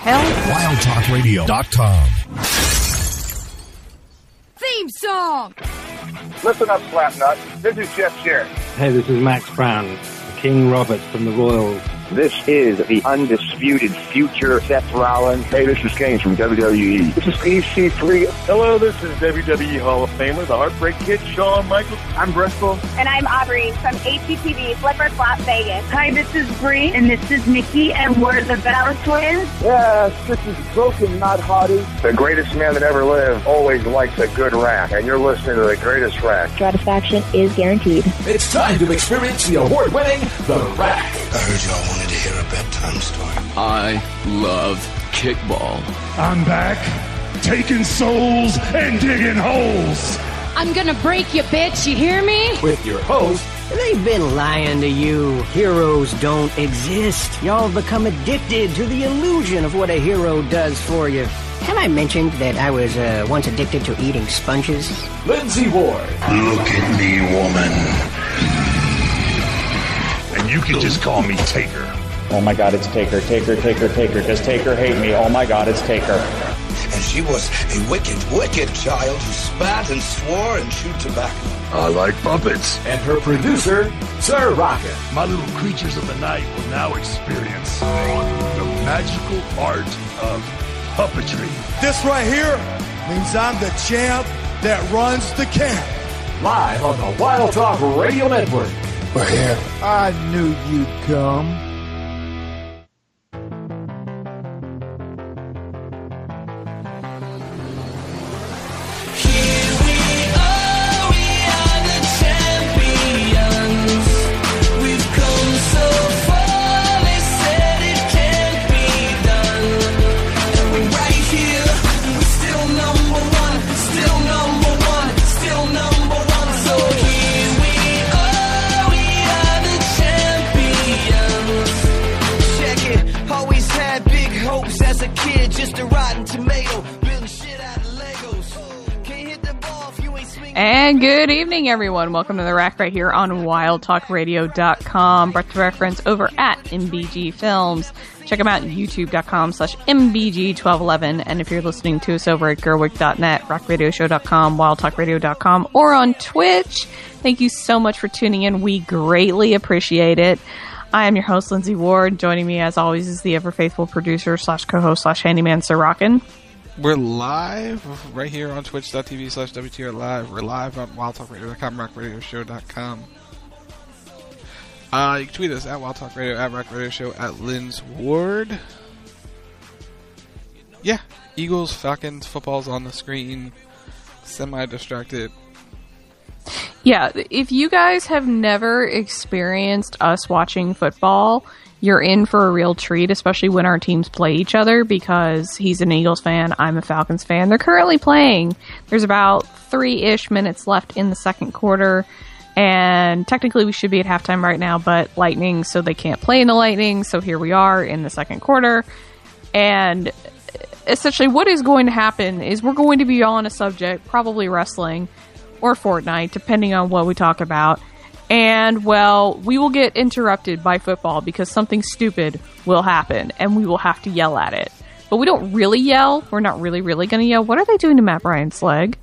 hell? WildTalkRadio.com. Theme song! Listen up, Slapnut. This is Jeff Jarrett. Hey, this is Max Brown, King Robert from the Royals. This is the undisputed future Seth Rollins. Hey, this is Kane from WWE. This is EC3. Hello, this is WWE Hall of Famer, the Heartbreak Kid, Shawn Michaels. I'm Bristol. And I'm Aubrey from HGTV, Flipper Flop Vegas. Hi, this is Bree. And this is Nikki, and we're the Bella Twins. Yes, this is Broken, not Hottie. The greatest man that ever lived always likes a good rack, and you're listening to the greatest rack. Satisfaction is guaranteed. It's time to experience the award-winning The Rack. I heard y'all wanted to hear a bedtime story. I love kickball. I'm back, taking souls and digging holes. I'm gonna break you, bitch, you hear me? With your host, they've been lying to you. Heroes don't exist. Y'all have become addicted to the illusion of what a hero does for you. Have I mentioned that I was once addicted to eating sponges? Lindsay Ward. Look at me, woman. And you can just call me Taker. Oh my God, it's Taker, Taker, Taker, Taker. Does Taker hate me? Oh my God, it's Taker. And she was a wicked, wicked child who spat and swore and chewed tobacco. I like puppets. And her producer, Sir Rocket. My little creatures of the night will now experience the magical art of puppetry. This right here means I'm the champ that runs the camp. Live on the Wild Talk Radio Network. We're here. I knew you'd come. And good evening, everyone. Welcome to The Rack right here on WildTalkRadio.com. Brought to reference over at MBG Films. Check them out at YouTube.com/MBG1211. And if you're listening to us over at Gerwig.net, RockRadioShow.com, WildTalkRadio.com, or on Twitch, thank you so much for tuning in. We greatly appreciate it. I am your host, Lindsay Ward. Joining me, as always, is the ever-faithful producer / co-host / handyman, Sir Rockin'. We're live right here on twitch.tv/WTR Live. We're live on WildTalkRadio.com, RockRadioShow.com. You can tweet us at WildTalkRadio, at RockRadioShow, at Linz Ward. Yeah, Eagles, Falcons, football's on the screen. Semi-distracted. Yeah, if you guys have never experienced us watching football, you're in for a real treat, especially when our teams play each other, because he's an Eagles fan, I'm a Falcons fan. They're currently playing. There's about 3-ish minutes left in the second quarter, and technically we should be at halftime right now, but lightning, so they can't play in the lightning, so here we are in the second quarter. And essentially what is going to happen is we're going to be on a subject, probably wrestling or Fortnite, depending on what we talk about. And, well, we will get interrupted by football because something stupid will happen, and we will have to yell at it. But we don't really yell. We're not really going to yell. What are they doing to Matt Bryan's leg?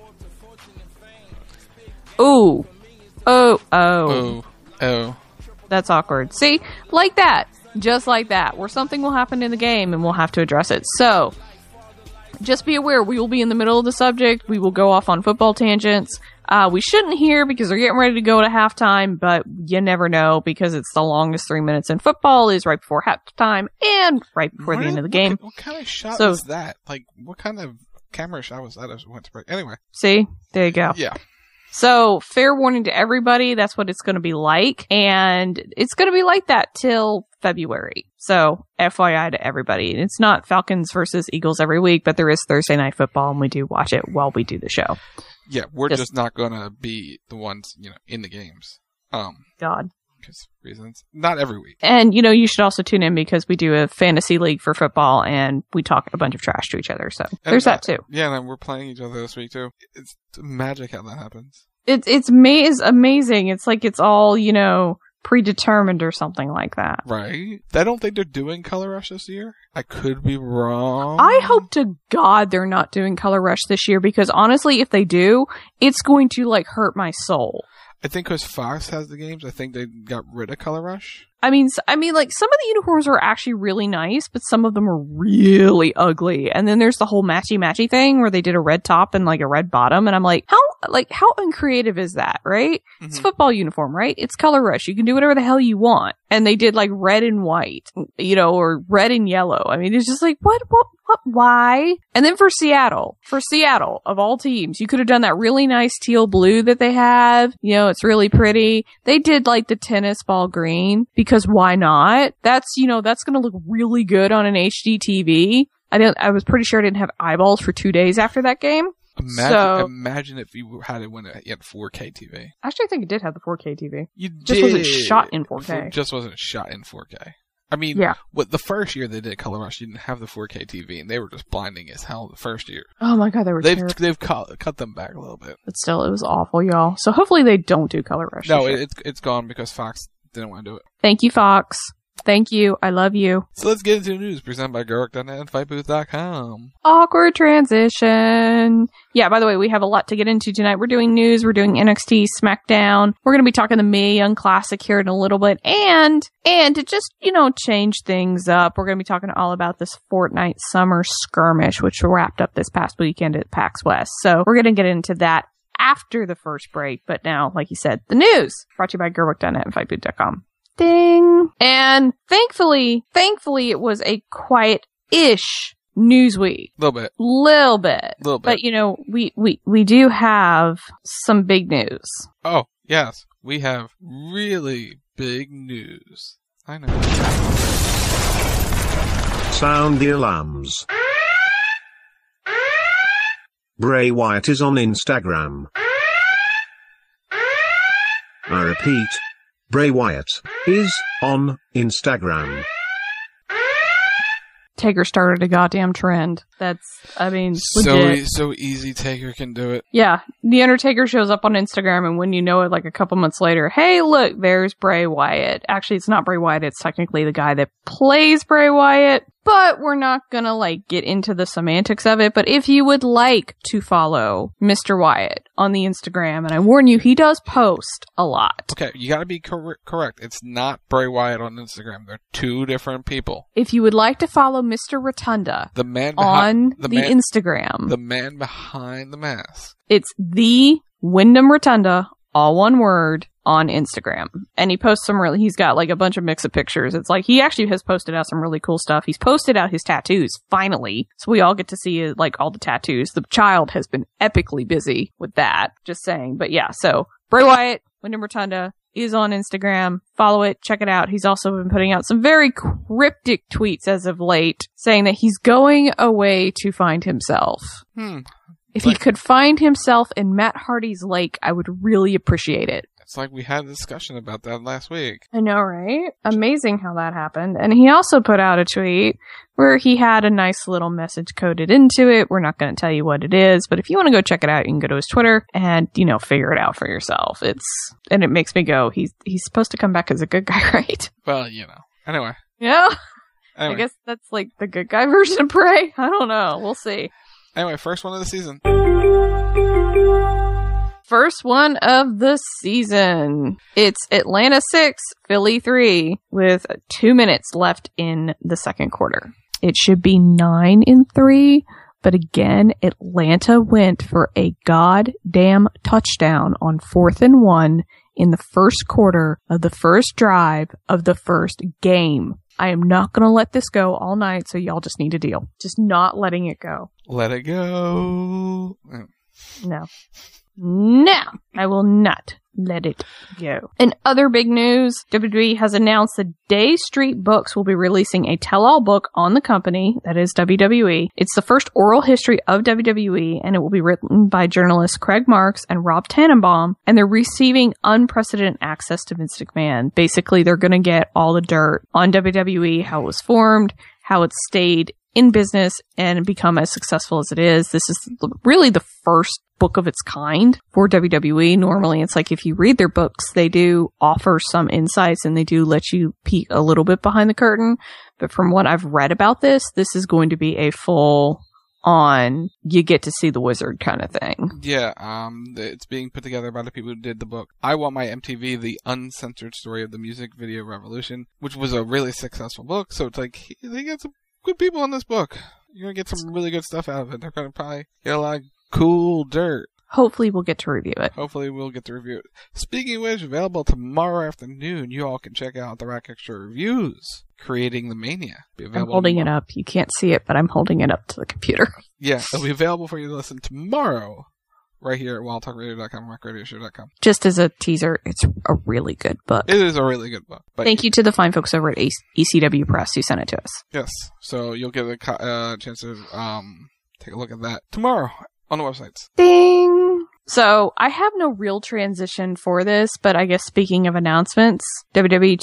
Ooh. Oh. That's awkward. See? Like that. Just like that. Where something will happen in the game, and we'll have to address it. So, just be aware, we will be in the middle of the subject. We will go off on football tangents. We shouldn't hear because they're getting ready to go to halftime, but you never know because it's the longest 3 minutes in football is right before halftime and right before the end of the game. What kind of shot was that? Like, what kind of camera shot was that as we went to break? Anyway. See? There you go. Yeah. So, fair warning to everybody, that's what it's going to be like, and it's going to be like that till February. So, FYI to everybody. It's not Falcons versus Eagles every week, but there is Thursday Night Football, and we do watch it while we do the show. Yeah, we're just not going to be the ones, in the games. God. Because reasons. Not every week. And, you should also tune in because we do a fantasy league for football, and we talk a bunch of trash to each other, so there's that too. Yeah, and we're playing each other this week too. It's magic how that happens. It's amazing. It's like it's all, predetermined or something like that. Right. I don't think they're doing Color Rush this year. I could be wrong. I hope to God they're not doing Color Rush this year, because honestly, if they do, it's going to like hurt my soul. I think because Fox has the games, I think they got rid of Color Rush. I mean, like, some of the uniforms are actually really nice, but some of them are really ugly. And then there's the whole matchy-matchy thing where they did a red top and, like, a red bottom. And I'm like, how uncreative is that, right? Mm-hmm. It's a football uniform, right? It's Color Rush. You can do whatever the hell you want. And they did, like, red and white, or red and yellow. I mean, it's just like, what, why? And then for Seattle, of all teams, you could have done that really nice teal blue that they have. It's really pretty. They did, like, the tennis ball green, because why not? That's going to look really good on an HD TV. I was pretty sure I didn't have eyeballs for 2 days after that game. Imagine if you had it when you had 4K TV. Actually, I think it did have the 4K TV. You just wasn't shot in 4K. Just wasn't shot in 4K. I mean, the first year they did Color Rush, you didn't have the 4K TV, and they were just blinding as hell the first year. Oh my God, they were terrible. They've cut them back a little bit. But still, it was awful, y'all. So hopefully they don't do Color Rush. No, it's gone because Fox didn't want to do it. Thank you, Fox. Thank you. I love you. So let's get into the news presented by Gerwick.net and FightBooth.com. Awkward transition. Yeah, by the way, we have a lot to get into tonight. We're doing news. We're doing NXT, SmackDown. We're going to be talking the Mae Young Classic here in a little bit. And to just, change things up, we're going to be talking all about this Fortnite Summer Skirmish, which wrapped up this past weekend at PAX West. So we're going to get into that after the first break. But now, like you said, the news brought to you by Gerwick.net and FightBooth.com. Ding. And thankfully, it was a quiet-ish news week. Little bit. But, we do have some big news. Oh, yes. We have really big news. I know. Sound the alarms. Bray Wyatt is on Instagram. I repeat. Bray Wyatt is on Instagram. Taker started a goddamn trend. Legit. So easy Taker can do it. Yeah. The Undertaker shows up on Instagram, and when you know it, like a couple months later, hey, look, there's Bray Wyatt. Actually, it's not Bray Wyatt. It's technically the guy that plays Bray Wyatt. But we're not gonna, get into the semantics of it. But if you would like to follow Mr. Wyatt on the Instagram, and I warn you, he does post a lot. Okay, you gotta be correct. It's not Bray Wyatt on Instagram. They're two different people. If you would like to follow Mr. Rotunda on the Instagram. The man behind the mask. It's the Wyndham Rotunda, all one word, on Instagram. And he posts he's got a bunch of mix of pictures. It's like he actually has posted out some really cool stuff. He's posted out his tattoos, finally. So we all get to see all the tattoos. The child has been epically busy with that. Just saying. But yeah, so Bray Wyatt, Wyndham Rotunda, is on Instagram. Follow it. Check it out. He's also been putting out some very cryptic tweets as of late, saying that he's going away to find himself. If he could find himself in Matt Hardy's lake, I would really appreciate it. It's like we had a discussion about that last week. I know, right? Amazing how that happened. And he also put out a tweet where he had a nice little message coded into it. We're not going to tell you what it is, but if you want to go check it out, you can go to his Twitter and, figure it out for yourself. And it makes me go, he's supposed to come back as a good guy, right? Well, anyway. Yeah. Anyway. I guess that's the good guy version of Bray. I don't know. We'll see. Anyway, first one of the season. First one of the season. It's Atlanta 6, Philly 3, with 2 minutes left in the second quarter. It should be 9-3, but again, Atlanta went for a goddamn touchdown on 4th and 1 in the first quarter of the first drive of the first game. I am not going to let this go all night, so y'all just need to deal. Just not letting it go. Let it go. No, I will not let it go. In other big news, WWE has announced that Day Street Books will be releasing a tell-all book on the company, that is WWE. It's the first oral history of WWE, and it will be written by journalists Craig Marks and Rob Tannenbaum, and they're receiving unprecedented access to Vince McMahon. Basically, they're going to get all the dirt on WWE, how it was formed, how it stayed in business and become as successful as it is. This is really the first book of its kind for WWE. Normally, it's like if you read their books, they do offer some insights and they do let you peek a little bit behind the curtain. But from what I've read about this is going to be a full on you get to see the wizard kind of thing. Yeah, it's being put together by the people who did the book I Want My MTV, The Uncensored Story of the Music Video Revolution, which was a really successful book. So it's like they got some good people on this book. You're going to get some really good stuff out of it. They're going to probably get a lot of cool dirt. Hopefully we'll get to review it. Speaking of which, available tomorrow afternoon, you all can check out the Rack Extra Reviews, Creating the Mania. I'm holding it up. You can't see it, but I'm holding it up to the computer. Yeah, it'll be available for you to listen tomorrow, right here at wildtalkradio.com, rackradioshow.com. Just as a teaser, it's a really good book. It is a really good book. Thank you to the fine folks over at ECW Press who sent it to us. Yes, so you'll get a chance to take a look at that tomorrow on the websites. Ding! So, I have no real transition for this, but I guess speaking of announcements, WWE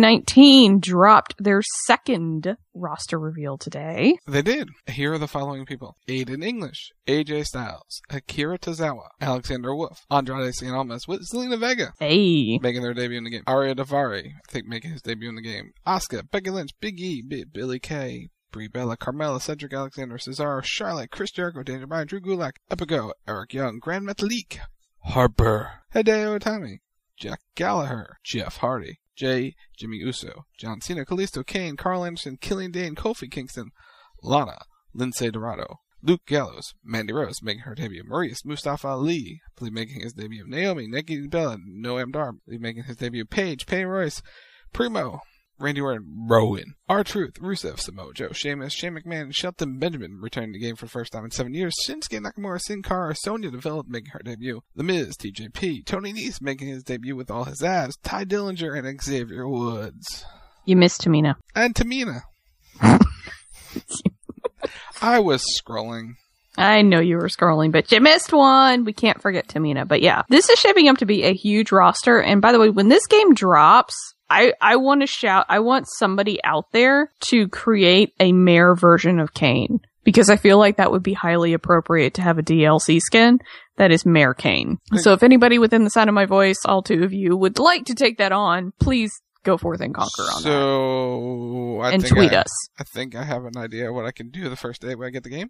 2K19 dropped their second roster reveal today. They did. Here are the following people: Aiden English, AJ Styles, Akira Tozawa, Alexander Wolf, Andrade Cien Almas with Zelina Vega. Hey. Making their debut in the game. Arya Daivari, I think making his debut in the game. Asuka, Becky Lynch, Big E, Billy Kay, Brie Bella, Carmella, Cedric Alexander, Cesaro, Charlotte, Chris Jericho, Daniel Bryan, Drew Gulak, Epico, Eric Young, Grand Metalik, Harper, Hideo Itami, Jack Gallagher, Jeff Hardy, Jimmy Uso, John Cena, Kalisto, Kane, Carl Anderson, Killian Dane, Kofi Kingston, Lana, Lindsay Dorado, Luke Gallows, Mandy Rose making her debut, Maurice, Mustafa Ali, I believe making his debut, Naomi, Nikki Bella, Noam Dar, I believe making his debut, Paige, Payne Royce, Primo, Randy Orton, Rowan, R-Truth, Rusev, Samoa Joe, Sheamus, Shane McMahon, and Shelton Benjamin returning the game for the first time in 7 years. Shinsuke Nakamura, Sin Cara, Sonya Deville making her debut. The Miz, TJP, Tony Nese making his debut with all his abs. Ty Dillinger and Xavier Woods. You missed Tamina. And Tamina. I was scrolling. I know you were scrolling, but you missed one. We can't forget Tamina. But yeah, this is shaping up to be a huge roster. And by the way, when this game drops, I want to shout, I want somebody out there to create a mare version of Kane. Because I feel like that would be highly appropriate to have a DLC skin that is Mare Kane. So if anybody within the sound of my voice, all two of you, would like to take that on, please go forth and conquer on that. And tweet us. I think I have an idea of what I can do the first day when I get the game.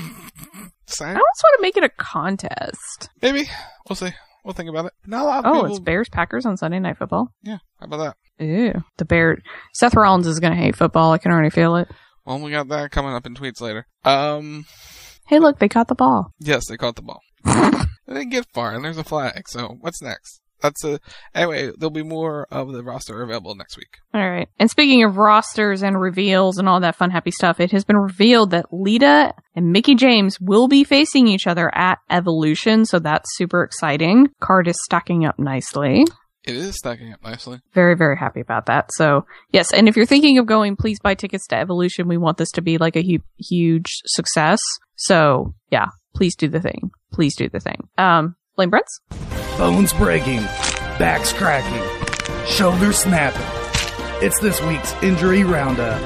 I almost want to make it a contest. Maybe. We'll see. We'll think about it. Not a lot of people... it's Bears-Packers on Sunday Night Football. Yeah, how about that? Ew. Seth Rollins is going to hate football. I can already feel it. Well, we got that coming up in tweets later. Hey, look, they caught the ball. Yes, they caught the ball. They didn't get far, and there's a flag, so what's next? Anyway, there'll be more of the roster available next week. All right. And speaking of rosters and reveals and all that fun, happy stuff, it has been revealed that Lita and Mickie James will be facing each other at Evolution, so that's super exciting. Card is stacking up nicely. It is stacking up nicely. Very, very happy about that. So, yes, and if you're thinking of going, please buy tickets to Evolution. We want this to be like a huge success. So, yeah, please do the thing. Please do the thing. Blame Brents? Bones breaking, backs cracking, shoulders snapping. It's this week's injury roundup.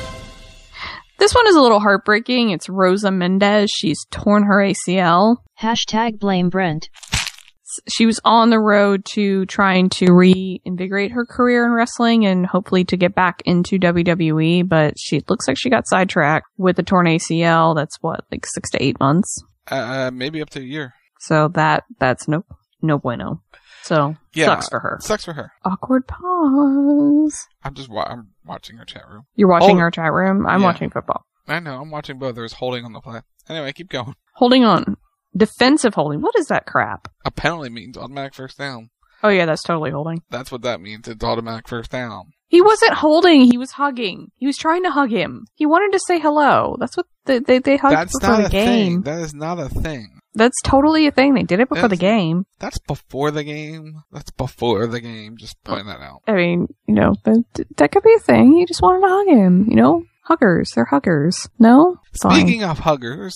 This one is a little heartbreaking. It's Rosa Mendez. She's torn her ACL. # blame Brent. She was on the road to trying to reinvigorate her career in wrestling and hopefully to get back into WWE, but it looks like she got sidetracked with a torn ACL. That's like 6 to 8 months. Maybe up to a year. So that's no bueno. So, yeah, sucks for her. Sucks for her. Awkward pause. I'm watching her chat room. You're watching our chat room? I'm watching football. I know, I'm watching both. There's holding on the play. Anyway, keep going. Holding on. Defensive holding. What is that crap? A penalty means automatic first down. Oh yeah, that's totally holding. That's what that means. It's automatic first down. He wasn't holding. He was hugging. He was trying to hug him. He wanted to say hello. That's what they hugged before the game. That is not a thing. That's totally a thing. They did it before the game. That's before the game. That's before the game. Just pointing that out. I mean, that could be a thing. He just wanted to hug him, Huggers. They're huggers. No? Speaking of huggers,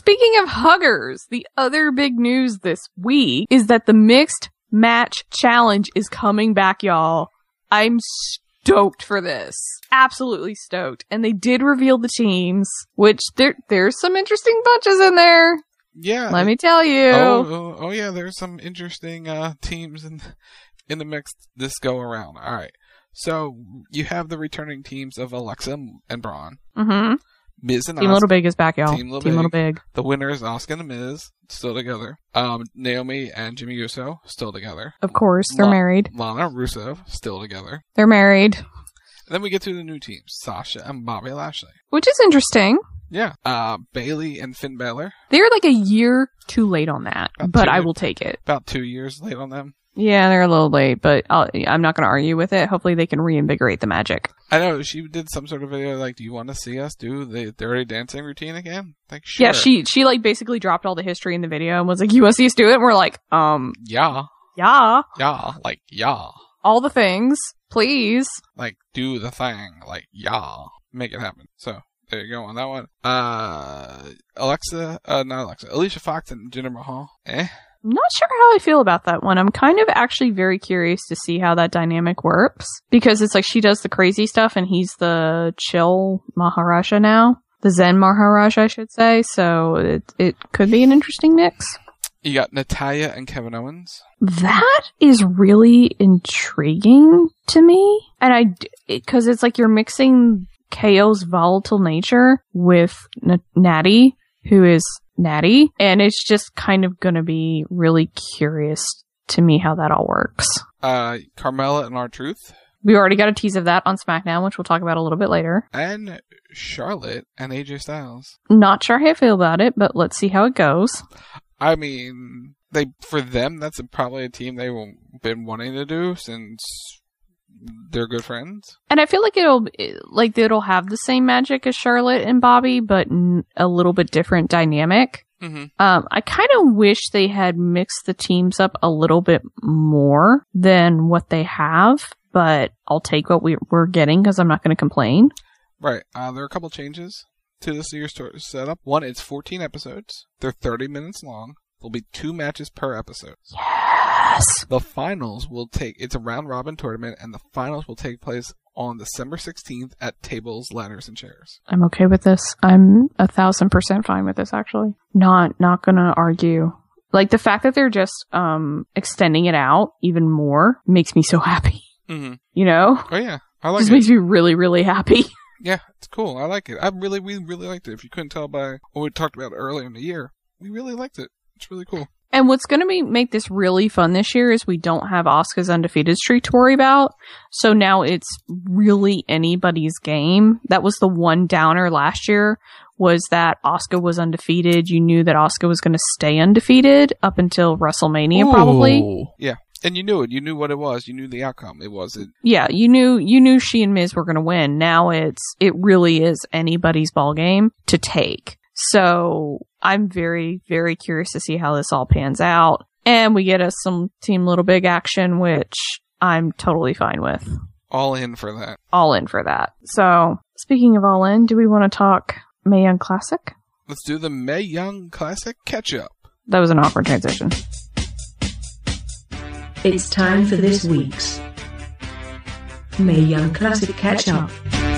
the other big news this week is that the Mixed Match Challenge is coming back, y'all. I'm stoked for this. Absolutely stoked. And they did reveal the teams, which there's some interesting bunches in there. Yeah. Let me tell you. Oh yeah, there's some interesting teams in the mix this go around. All right. So you have the returning teams of Alexa and Braun. Mm-hmm. Miz and Team Asuka. Little Big is back, y'all. Team Little Big. The winner is Asuka and the Miz, still together. Naomi and Jimmy Uso, still together. Of course, they're married. Lana Rusev, still together. They're married. And then we get to the new teams, Sasha and Bobby Lashley. Which is interesting. Yeah. Bayley and Finn Balor. They're like a year too late on that, but I will take it. About 2 years late on them. Yeah, they're a little late, but I'm not going to argue with it. Hopefully they can reinvigorate the magic. I know, she did some sort of video like, do you want to see us do the Dirty Dancing routine again? Like, sure. Yeah, she like basically dropped all the history in the video and was like, you want to see us do it? And we're like, yeah. Yeah. Yeah, like, yeah. All the things, please. Like, do the thing, like, yeah. Make it happen. So, there you go on that one. Alicia Fox and Jinder Mahal. I'm not sure how I feel about that one. I'm kind of actually very curious to see how that dynamic works. Because it's like she does the crazy stuff and he's the chill Maharaja now. The Zen Maharaja, I should say. So it could be an interesting mix. You got Natalya and Kevin Owens. That is really intriguing to me. And because it's like you're mixing KO's volatile nature with Natty, who is Natty, and it's just kind of going to be really curious to me how that all works. Carmella and R-Truth. We already got a tease of that on SmackDown, which we'll talk about a little bit later. And Charlotte and AJ Styles. Not sure how I feel about it, but let's see how it goes. I mean, for them, that's probably a team they've been wanting to do since they're good friends. And I feel like it'll have the same magic as Charlotte and Bobby, but a little bit different dynamic. Mm-hmm. I kind of wish they had mixed the teams up a little bit more than what they have, but I'll take what we're getting because I'm not going to complain. Right. There are a couple changes to this year's setup. One, it's 14 episodes. They're 30 minutes long. There'll be 2 matches per episode. Yes! The finals it's a round-robin tournament, and the finals will take place on December 16th at tables, ladders, and chairs. I'm okay with this. I'm 1,000% fine with this, actually. Not gonna argue. Like, the fact that they're just extending it out even more makes me so happy. Mm-hmm. You know? Oh, yeah. I like it. This makes me really, really happy. Yeah, it's cool. I like it. We really liked it. If you couldn't tell by what we talked about earlier in the year, we really liked it. It's really cool. And what's going to make this really fun this year is we don't have Asuka's undefeated streak to worry about. So now it's really anybody's game. That was the one downer last year, was that Asuka was undefeated. You knew that Asuka was going to stay undefeated up until WrestleMania, probably. Yeah. And you knew it. You knew what it was. You knew the outcome. It wasn't. Yeah, you knew she and Miz were going to win. Now it really is anybody's ball game to take. So I'm very, very curious to see how this all pans out. And we get us some Team Little Big action, which I'm totally fine with. All in for that. All in for that. So, speaking of all in, do we want to talk Mae Young Classic? Let's do the Mae Young Classic catch-up. That was an awkward transition. It's time for this week's Mae Young Classic catch-up.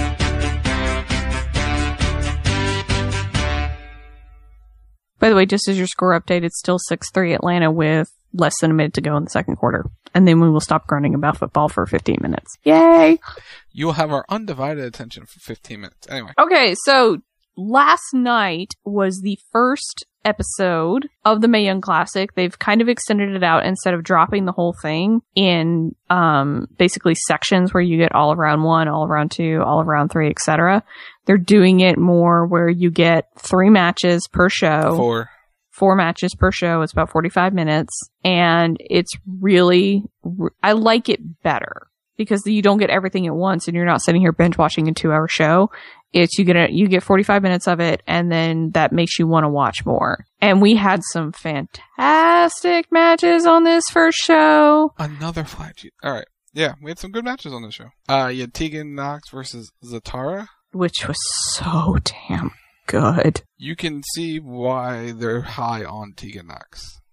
By the way, just as your score update, it's still 6-3 Atlanta with less than a minute to go in the second quarter. And then we will stop grunting about football for 15 minutes. Yay! You will have our undivided attention for 15 minutes. Anyway. Okay, so last night was the first episode of the Mae Young Classic. They've kind of extended it out instead of dropping the whole thing in basically sections where you get all of round 1, all of round 2, all of round 3, etc. They're doing it more where you get 3 matches per show. 4 matches per show. It's about 45 minutes. And it's really, I like it better because you don't get everything at once and you're not sitting here binge watching a 2-hour show. It's you get 45 minutes of it and then that makes you want to watch more. And we had some fantastic matches on this first show. Another flag sheet. All right. Yeah, we had some good matches on this show. You had Tegan Nox versus Zatara, which was so damn good. You can see why they're high on Tegan Nox.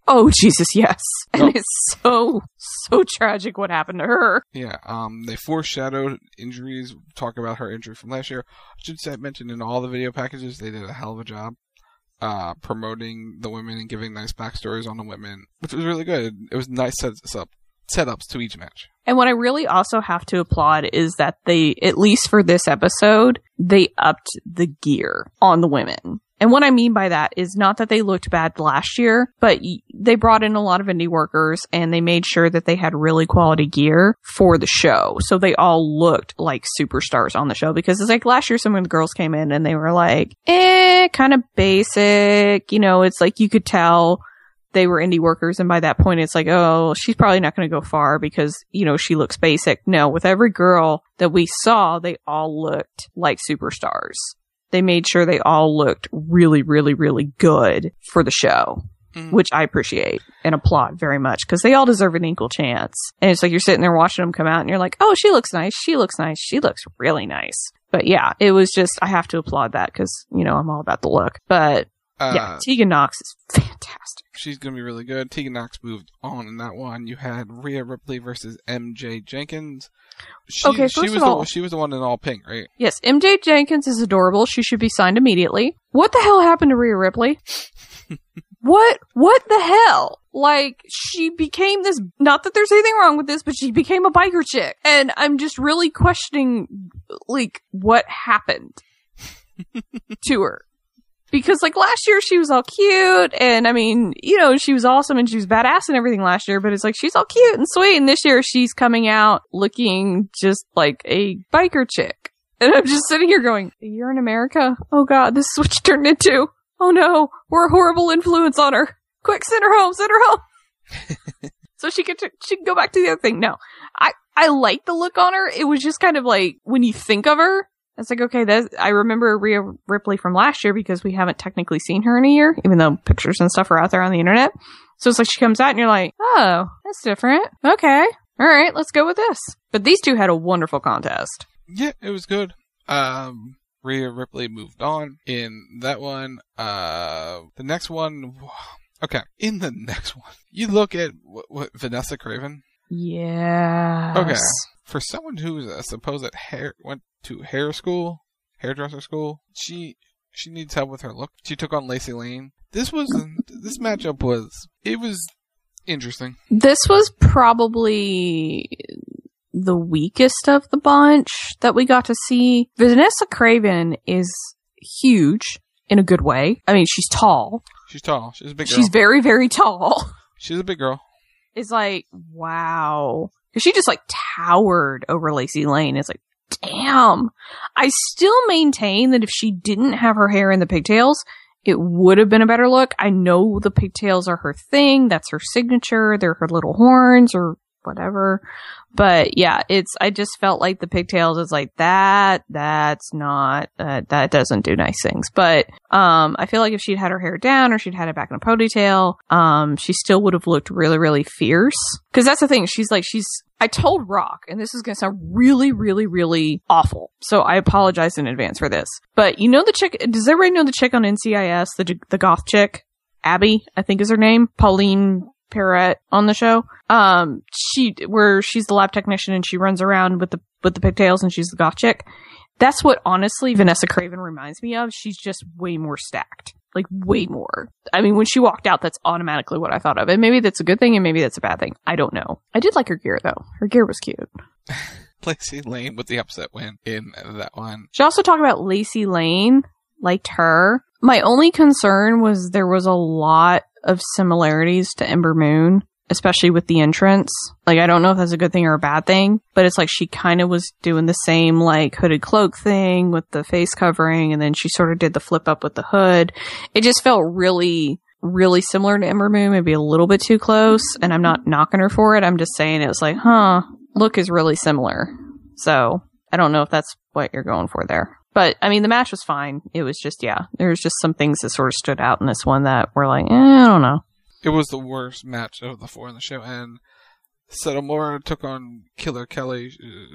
Oh, Jesus, yes. And it's so tragic what happened to her. Yeah, they foreshadowed injuries, talk about her injury from last year. I should say, I mentioned in all the video packages, they did a hell of a job promoting the women and giving nice backstories on the women, which was really good. It was nice setups to each match. And what I really also have to applaud is that they, at least for this episode, they upped the gear on the women. And what I mean by that is not that they looked bad last year, but they brought in a lot of indie workers and they made sure that they had really quality gear for the show. So they all looked like superstars on the show, because it's like last year some of the girls came in and they were like, kind of basic. You know, it's like you could tell they were indie workers, and by that point it's like, oh, she's probably not going to go far because, you know, she looks basic. No, with every girl that we saw, they all looked like superstars. They made sure they all looked really, really, really good for the show, which I appreciate and applaud very much, because they all deserve an equal chance. And it's like you're sitting there watching them come out and you're like, oh, she looks nice. She looks nice. She looks really nice. But yeah, it was just, I have to applaud that because, you know, I'm all about the look. But yeah, Tegan Knox is fantastic. She's going to be really good. Tegan Knox moved on in that one. You had Rhea Ripley versus MJ Jenkins. She was the one in all pink, right? Yes, MJ Jenkins is adorable. She should be signed immediately. What the hell happened to Rhea Ripley? What the hell? Like, she became this, not that there's anything wrong with this, but she became a biker chick. And I'm just really questioning, like, what happened to her. Because, like, last year she was all cute, and I mean, you know, she was awesome and she was badass and everything last year, but it's like she's all cute and sweet, and this year she's coming out looking just like a biker chick. And I'm just sitting here going, you're in America? Oh god, this is what you turned into. Oh no, we're a horrible influence on her. Quick, send her home. So she can go back to the other thing. No, I like the look on her. It was just kind of like, when you think of her, it's like, okay, I remember Rhea Ripley from last year because we haven't technically seen her in a year, even though pictures and stuff are out there on the internet. So it's like she comes out and you're like, oh, that's different. Okay. All right, let's go with this. But these two had a wonderful contest. Yeah, it was good. Rhea Ripley moved on in that one. The next one, okay, in the next one, you look at what Vanessa Craven. Yes. Okay. For someone who's supposed went to hairdresser school, she needs help with her look. She took on Lacey Lane. This matchup was interesting. This was probably the weakest of the bunch that we got to see. Vanessa Craven is huge in a good way. I mean, she's tall. She's tall. She's a big girl. She's very, very tall. She's a big girl. It's like, wow. Because she just, like, towered over Lacey Lane. It's like, damn. I still maintain that if she didn't have her hair in the pigtails, it would have been a better look. I know the pigtails are her thing. That's her signature. They're her little horns or whatever. But yeah, I just felt like the pigtails is like, that's not, that doesn't do nice things. But, I feel like if she'd had her hair down or she'd had it back in a ponytail, she still would have looked really, really fierce. Cause that's the thing. I told Rock, and this is going to sound really, really, really awful. So I apologize in advance for this. But you know the chick, does everybody know the chick on NCIS, the goth chick? Abby, I think is her name. Pauline Perrette on the show. She's the lab technician and she runs around with the pigtails and she's the goth chick. That's what honestly Vanessa Craven reminds me of. She's just way more stacked. Like way more. I mean, when she walked out, that's automatically what I thought of. And maybe that's a good thing and maybe that's a bad thing. I don't know. I did like her gear though. Her gear was cute. Lacey Lane with the upset win in that one. She also talked about Lacey Lane, liked her. My only concern was there was a lot of similarities to Ember Moon, especially with the entrance. Like, I don't know if that's a good thing or a bad thing, but it's like she kind of was doing the same, like, hooded cloak thing with the face covering, and then she sort of did the flip up with the hood. It just felt really, really similar to Ember Moon, maybe a little bit too close, and I'm not knocking her for it. I'm just saying it was like, look is really similar. So, I don't know if that's what you're going for there. But, I mean, the match was fine. It was just, yeah, there was just some things that sort of stood out in this one that were like, I don't know. It was the worst match of the four in the show, and Setamora took on Killer Kelly.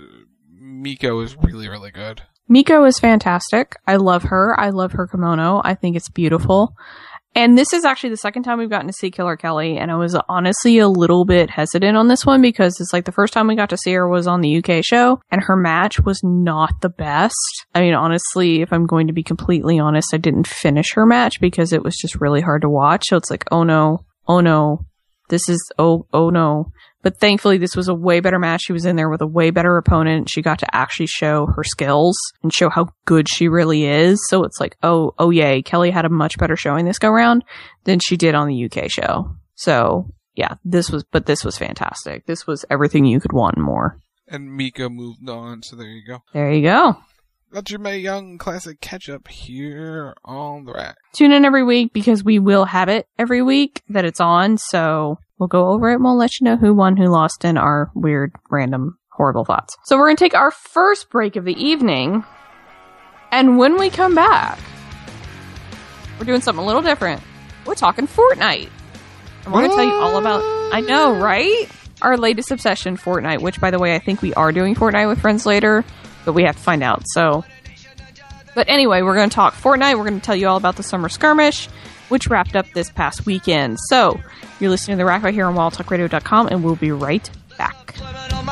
Miko is really, really good. Miko is fantastic. I love her. I love her kimono. I think it's beautiful. And this is actually the second time we've gotten to see Killer Kelly, and I was honestly a little bit hesitant on this one because it's like the first time we got to see her was on the UK show, and her match was not the best. I mean, honestly, if I'm going to be completely honest, I didn't finish her match because it was just really hard to watch. So it's like, oh no, this is, oh no. But thankfully, this was a way better match. She was in there with a way better opponent. She got to actually show her skills and show how good she really is. So it's like, oh yay, Kelly had a much better showing this go round than she did on the UK show. So yeah, this was fantastic. This was everything you could want and more. And Mika moved on, so there you go. There you go. That's your Mae Young Classic catch-up here on the Rack. Tune in every week because we will have it every week that it's on, so we'll go over it and we'll let you know who won, who lost, and our weird, random, horrible thoughts. So we're going to take our first break of the evening, and when we come back, we're doing something a little different. We're talking Fortnite. And we're going to tell you all about, I know, right? Our latest obsession, Fortnite, which, by the way, I think we are doing Fortnite with friends later, but we have to find out, so. But anyway, we're going to talk Fortnite. We're going to tell you all about the Summer Skirmish, which wrapped up this past weekend. So, you're listening to The Rack right here on WildTalkRadio.com, and we'll be right back. Welcome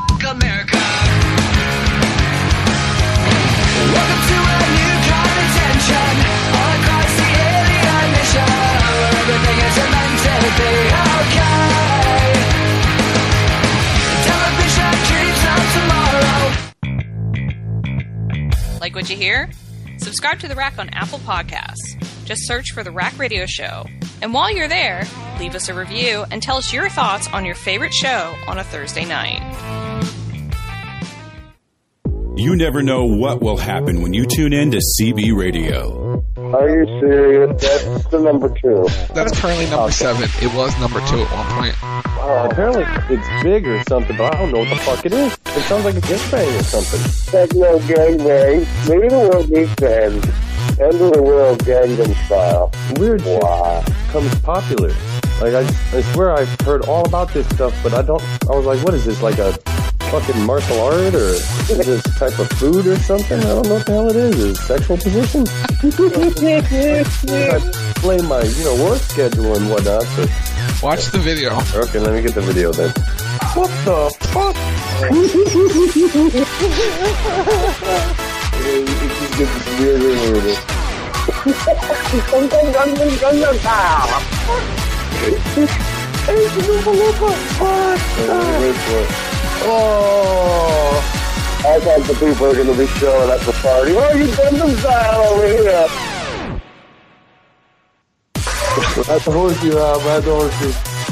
to a new kind of tension all across the alien mission, where everything is meant to be okay. Television dreams of tomorrow. Like what you hear? Subscribe to The Rack on Apple Podcasts. Just search for The Rack Radio Show. And while you're there, leave us a review and tell us your thoughts on your favorite show on a Thursday night. You never know what will happen when you tune in to CB Radio. Are you serious? That's the number 2. That's currently number 7. It was number 2 at one point. Apparently it's big or something, but I don't know what the fuck it is. It sounds like a gangbang or something. Techno gangbang. Maybe the world needs to end. End of the world Gangnam Style. Weird shit becomes popular. Like, I swear I've heard all about this stuff, but I was like, what is this, like a fucking martial art, or is this type of food or something? I don't know what the hell it is. Is it sexual position? I play my, work schedule and whatnot, but... Watch the video. Okay, let me get the video then. What the fuck? It just gets weirder and weirder. Oh, I thought the people are going to be showing at the party. Oh, you Gangnam Style over here. That's the horsey, Rob. That's the horsey.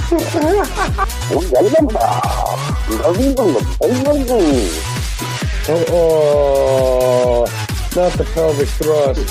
Oh, not the pelvic thrust.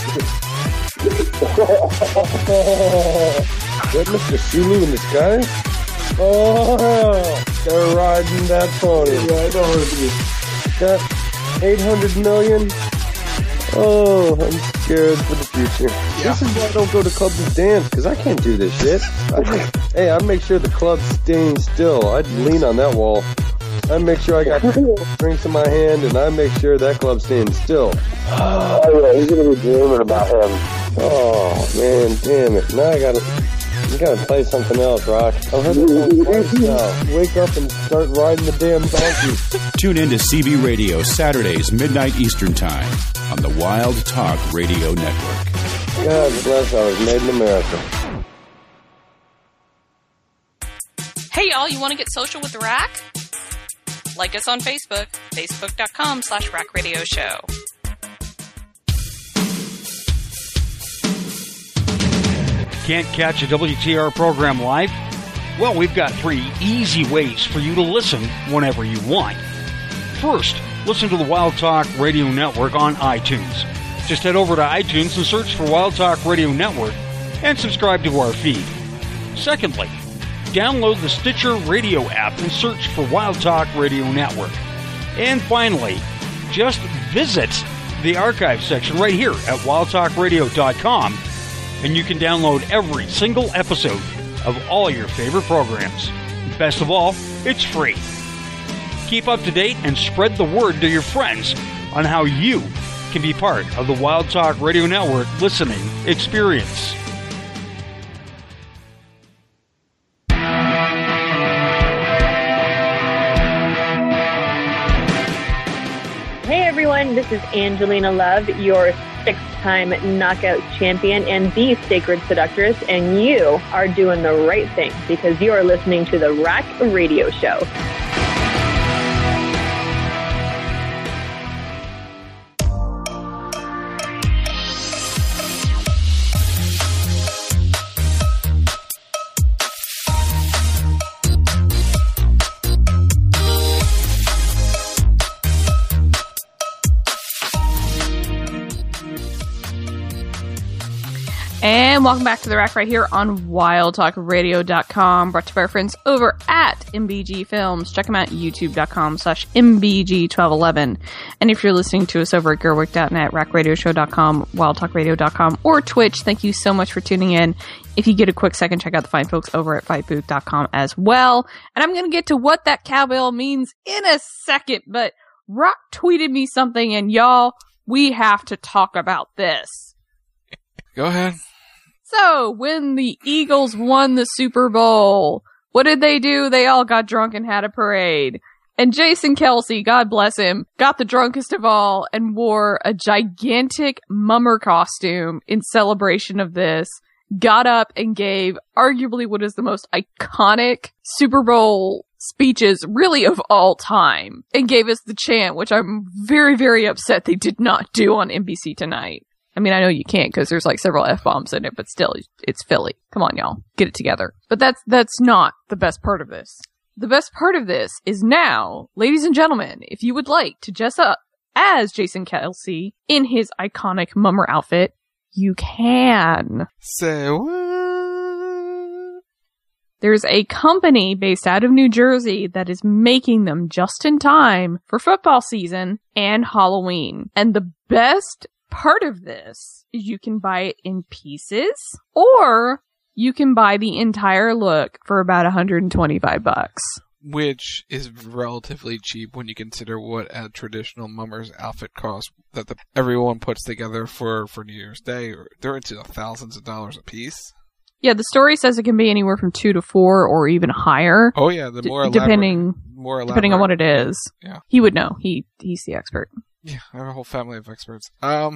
That Mr. Shooting in the sky? Oh, they're riding that pony. Yeah, I know it is. That 800 million? Oh, I'm scared for the future. Yeah. This is why I don't go to clubs and dance, because I can't do this shit. I make sure the club's staying still. I'd lean on that wall. I make sure I got drinks in my hand, and I make sure that club's staying still. Oh, yeah, he's going to be dreaming about him. Oh, man, damn it. Now you gotta play something else, Rock. I've heard this one twice now. Wake up and start riding the damn donkey. Tune in to CB Radio Saturdays, midnight Eastern Time on the Wild Talk Radio Network. God bless, I was made in America. Hey y'all, you want to get social with The Rack? Like us on Facebook, facebook.com/Rack Radio Show. Can't catch a WTR program live? Well, we've got 3 easy ways for you to listen whenever you want. First, listen to the Wild Talk Radio Network on iTunes. Just head over to iTunes and search for Wild Talk Radio Network and subscribe to our feed. Secondly, download the Stitcher Radio app and search for Wild Talk Radio Network. And finally, just visit the archive section right here at wildtalkradio.com, and you can download every single episode of all your favorite programs. Best of all, it's free. Keep up to date and spread the word to your friends on how you can be part of the Wild Talk Radio Network listening experience. everyone. This is Angelina Love, your 6-time knockout champion and the Sacred Seductress, and you are doing the right thing because you are listening to the Rack Radio Show. And welcome back to The Rack right here on WildTalkRadio.com, brought to you by our friends over at MBG Films. Check them out at youtube.com/MBG1211. And if you're listening to us over at Gerwick.net, RackRadioShow.com, WildTalkRadio.com, or Twitch, thank you so much for tuning in. If you get a quick second, check out the fine folks over at FightBooth.com as well. And I'm going to get to what that cowbell means in a second, but Rock tweeted me something, and y'all, we have to talk about this. Go ahead. So, when the Eagles won the Super Bowl, what did they do? They all got drunk and had a parade. And Jason Kelce, God bless him, got the drunkest of all and wore a gigantic mummer costume in celebration of this, got up and gave arguably what is the most iconic Super Bowl speeches really of all time, and gave us the chant, which I'm very, very upset they did not do on NBC Tonight. I mean, I know you can't because there's like several F-bombs in it, but still, it's Philly. Come on, y'all. Get it together. But that's not the best part of this. The best part of this is now, ladies and gentlemen, if you would like to dress up as Jason Kelce in his iconic mummer outfit, you can. Say what? There's a company based out of New Jersey that is making them just in time for football season and Halloween. And the best part of this is you can buy it in pieces, or you can buy the entire look for about $125. Which is relatively cheap when you consider what a traditional mummer's outfit costs that everyone puts together for New Year's Day. They're into thousands of dollars a piece. Yeah, the story says it can be anywhere from 2 to 4 or even higher. Oh yeah, the more elaborate, depending on what it is. Yeah, he would know. He's the expert. Yeah, I have a whole family of experts.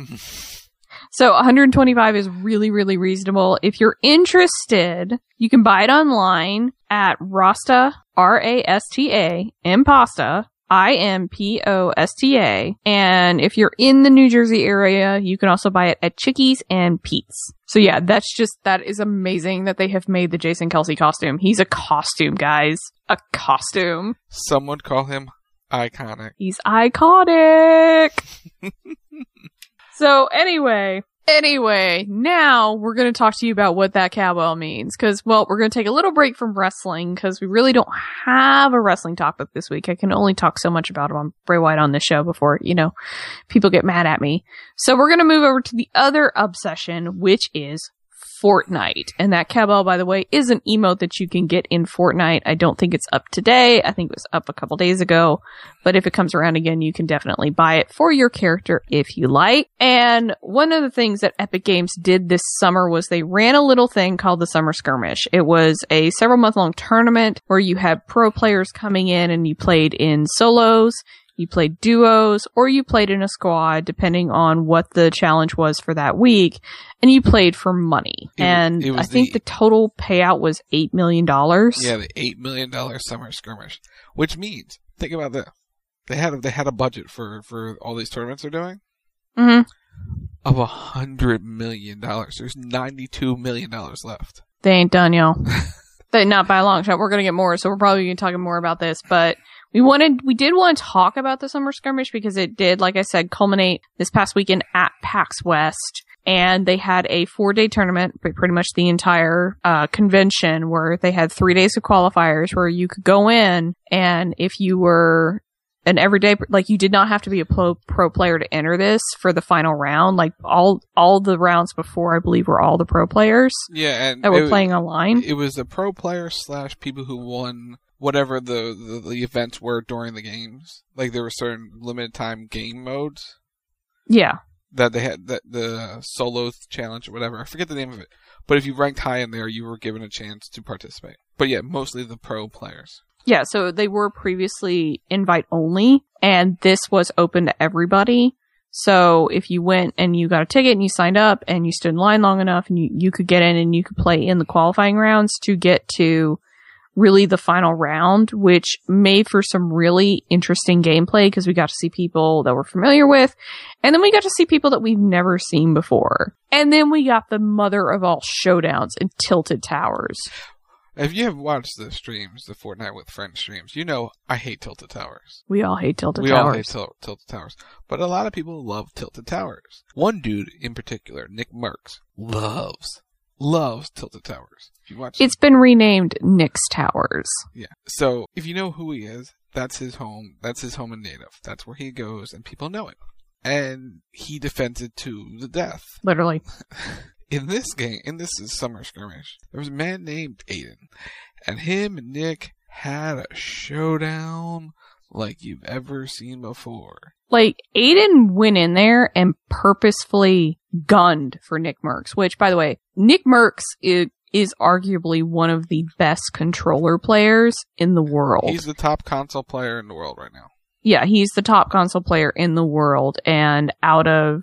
So $125 is really, really reasonable. If you're interested, you can buy it online at Rasta, R-A-S-T-A, Impasta, I-M-P-O-S-T-A. And if you're in the New Jersey area, you can also buy it at Chickies and Pete's. So yeah, that is amazing that they have made the Jason Kelce costume. He's a costume, guys. A costume. Some would call him iconic. He's iconic. So anyway, now we're going to talk to you about what that cowbell means. Because, well, we're going to take a little break from wrestling because we really don't have a wrestling topic this week. I can only talk so much about Bray Wyatt on this show before, people get mad at me. So we're going to move over to the other obsession, which is Fortnite. And that cowbell, by the way, is an emote that you can get in Fortnite. I don't think it's up today. I think it was up a couple days ago. But if it comes around again, you can definitely buy it for your character if you like. And one of the things that Epic Games did this summer was they ran a little thing called the Summer Skirmish. It was a several-month-long tournament where you had pro players coming in and you played in solos, you played duos, or you played in a squad, depending on what the challenge was for that week, and you played for money. I think the total payout was $8 million. Yeah, the $8 million Summer Skirmish. Which means, think about this. They had a budget for all these tournaments they're doing. Mm-hmm. Of $100 million. There's $92 million left. They ain't done, y'all. They not by a long shot. We're going to get more, so we're probably going to talk more about this, but we did want to talk about the Summer Skirmish because it did, like I said, culminate this past weekend at PAX West. And they had a 4-day tournament, pretty much the entire convention, where they had 3 days of qualifiers where you could go in, and if you were an everyday, like, you did not have to be a pro player to enter this for the final round. Like, all the rounds before, I believe, were all the pro players. Yeah, and that were playing online. It was the pro players / people who won whatever the events were during the games. Like, there were certain limited time game modes. Yeah. That they had, the solo challenge or whatever. I forget the name of it. But if you ranked high in there, you were given a chance to participate. But yeah, mostly the pro players. Yeah, so they were previously invite only, and this was open to everybody. So if you went and you got a ticket and you signed up and you stood in line long enough and you could get in and you could play in the qualifying rounds to get to really the final round, which made for some really interesting gameplay because we got to see people that we're familiar with, and then we got to see people that we've never seen before. And then we got the mother of all showdowns in Tilted Towers. If you have watched the streams, the Fortnite with Friends streams, you know I hate Tilted Towers. We all hate Tilted We Towers. all hate Tilted Towers. But a lot of people love Tilted Towers. One dude in particular, Nick Merckx, loves Tilted Towers. If you watch It's been renamed Nick's Towers. Yeah. So if you know who he is, that's his home. That's his home and native. That's where he goes, and people know him. And he defends it to the death. Literally. In this game, in this summer skirmish, there was a man named Aiden, and him and Nick had a showdown like you've ever seen before. Like, Aiden went in there and purposefully gunned for Nick Merckx, which, by the way, Nick Merckx is arguably one of the best controller players in the world. He's the top console player in the world right now. Yeah, he's the top console player in the world, and out of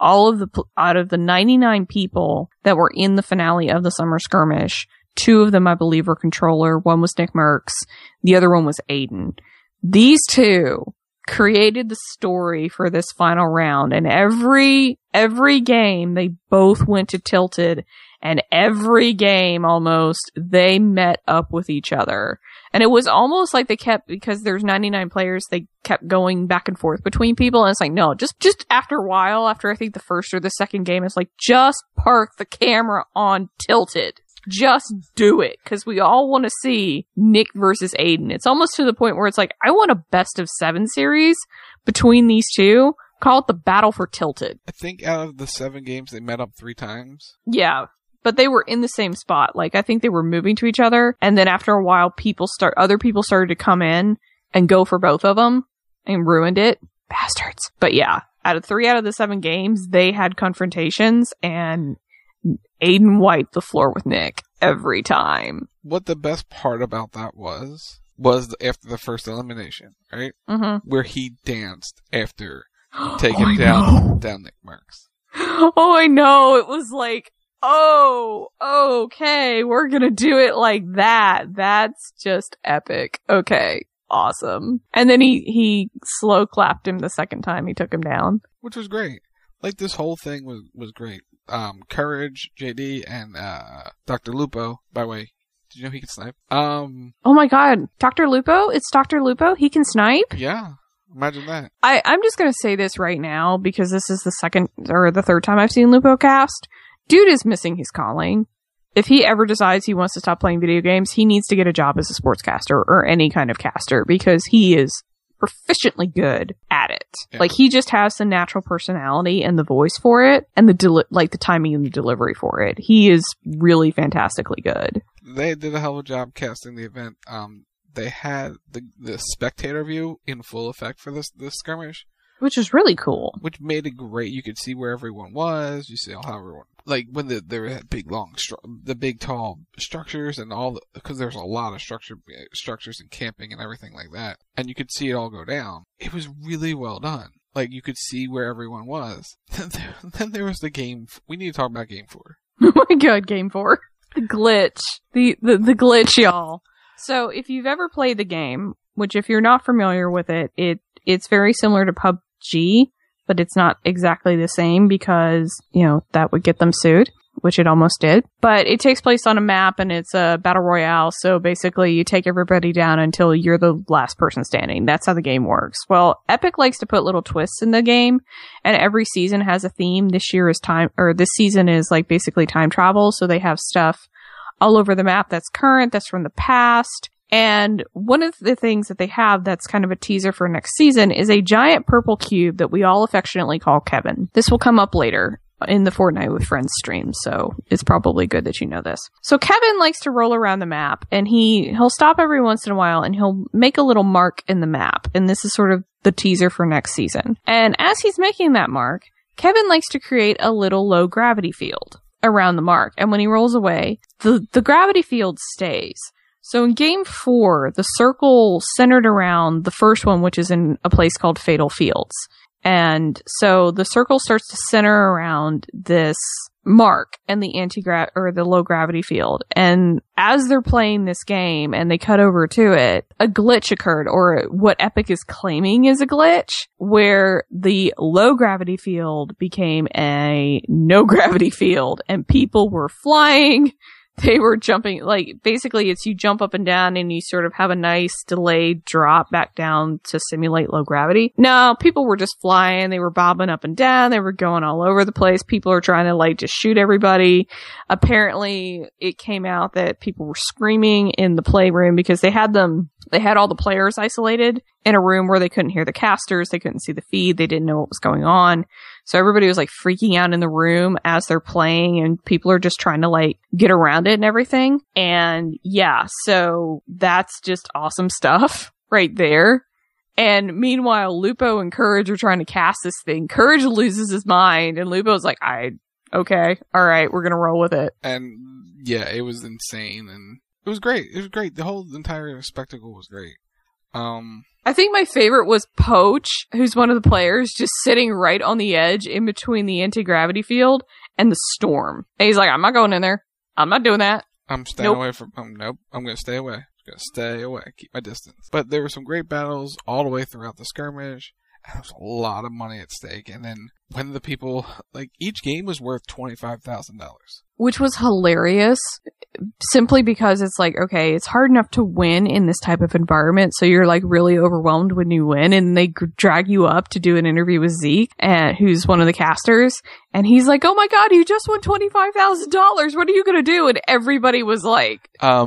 the 99 people that were in the finale of the summer skirmish, 2 of them, I believe, were controller. One was Nick Merckx. The other one was Aiden. These 2 created the story for this final round, and every game they both went to Tilted, and every game almost they met up with each other. And it was almost like they kept, because there's 99 players, they kept going back and forth between people. And it's like, no, just after a while, after I think the first or the second game, it's like, just park the camera on Tilted. Just do it. Because we all want to see Nick versus Aiden. It's almost to the point where it's like, I want a best of 7 series between these 2. Call it the Battle for Tilted. I think out of the 7 games, they met up 3 times. Yeah. But they were in the same spot. Like, I think they were moving to each other. And then after a while, other people started to come in and go for both of them and ruined it. Bastards. But yeah, three out of the 7 games, they had confrontations, and Aiden wiped the floor with Nick every time. What the best part about that was after the first elimination, right? Mm-hmm. Where he danced after taking down Nick Merckx. Oh, I know. It was like, oh, okay, we're gonna do it like that. That's just epic. Okay, awesome. And then he slow clapped him the second time he took him down. Which was great. Like, this whole thing was great. Courage, JD, and Dr. Lupo, by the way, did you know he can snipe? Oh my god, Dr. Lupo? It's Dr. Lupo? He can snipe? Yeah. Imagine that. I'm just gonna say this right now, because this is the second or the third time I've seen Lupo cast. Dude is missing his calling. If he ever decides he wants to stop playing video games, he needs to get a job as a sportscaster or any kind of caster, because he is proficiently good at it. Yeah. Like, he just has the natural personality and the voice for it, and the timing and the delivery for it. He is really fantastically good. They did a hell of a job casting the event. They had the spectator view in full effect for this skirmish, which is really cool. Which made it great. You could see where everyone was. You see how everyone, like, when there were big tall structures and because there's a lot of structures and camping and everything like that, and you could see it all go down. It was really well done. Like, you could see where everyone was. Then there was the game. We need to talk about Game 4. Oh my god, Game 4. The glitch. The glitch, y'all. So, if you've ever played the game, which if you're not familiar with it's very similar to PUBG, but it's not exactly the same because, that would get them sued, which it almost did. But it takes place on a map, and it's a battle royale, so basically you take everybody down until you're the last person standing. That's how the game works. Well, Epic likes to put little twists in the game, and every season has a theme. This season is like basically time travel, so they have stuff all over the map that's current, that's from the past. And one of the things that they have that's kind of a teaser for next season is a giant purple cube that we all affectionately call Kevin. This will come up later in the Fortnite with Friends stream, so it's probably good that you know this. So Kevin likes to roll around the map, and he'll stop every once in a while, and he'll make a little mark in the map. And this is sort of the teaser for next season. And as he's making that mark, Kevin likes to create a little low gravity field around the mark. And when he rolls away, the gravity field stays. So in Game 4, the circle centered around the first one, which is in a place called Fatal Fields. And so the circle starts to center around this mark and the the low gravity field. And as they're playing this game and they cut over to it, a glitch occurred, or what Epic is claiming is a glitch, where the low gravity field became a no gravity field and people were flying. They were jumping, like, basically it's you jump up and down and you sort of have a nice delayed drop back down to simulate low gravity. No, people were just flying. They were bobbing up and down. They were going all over the place. People are trying to, like, just shoot everybody. Apparently it came out that people were screaming in the playroom because they had all the players isolated in a room where they couldn't hear the casters. They couldn't see the feed. They didn't know what was going on. So everybody was like freaking out in the room as they're playing, and people are just trying to like get around it and everything. And yeah, so that's just awesome stuff right there. And meanwhile, Lupo and Courage are trying to cast this thing. Courage loses his mind, and Lupo's like, okay, all right, we're going to roll with it. And yeah, it was insane, and it was great. It was great. The whole entire spectacle was great. I think my favorite was Poach, who's one of the players, just sitting right on the edge in between the anti-gravity field and the storm. And he's like, I'm not going in there. I'm not doing that. I'm staying away from... nope. I'm going to stay away. I'm going to stay away. Keep my distance. But there were some great battles all the way throughout the skirmish. And there was a lot of money at stake. And then when the people... Like, each game was worth $25,000. Which was hilarious, simply because it's like, okay, it's hard enough to win in this type of environment, so you're like really overwhelmed when you win, and they drag you up to do an interview with Zeke, who's one of the casters, and he's like, oh my god, you just won $25,000, what are you gonna do? And everybody was like, I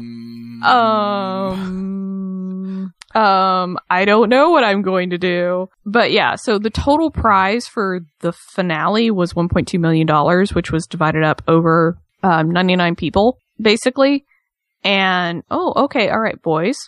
don't know what I'm going to do. But yeah, so the total prize for the finale was $1.2 million, which was divided up over 99 people, basically. And, okay, all right, boys,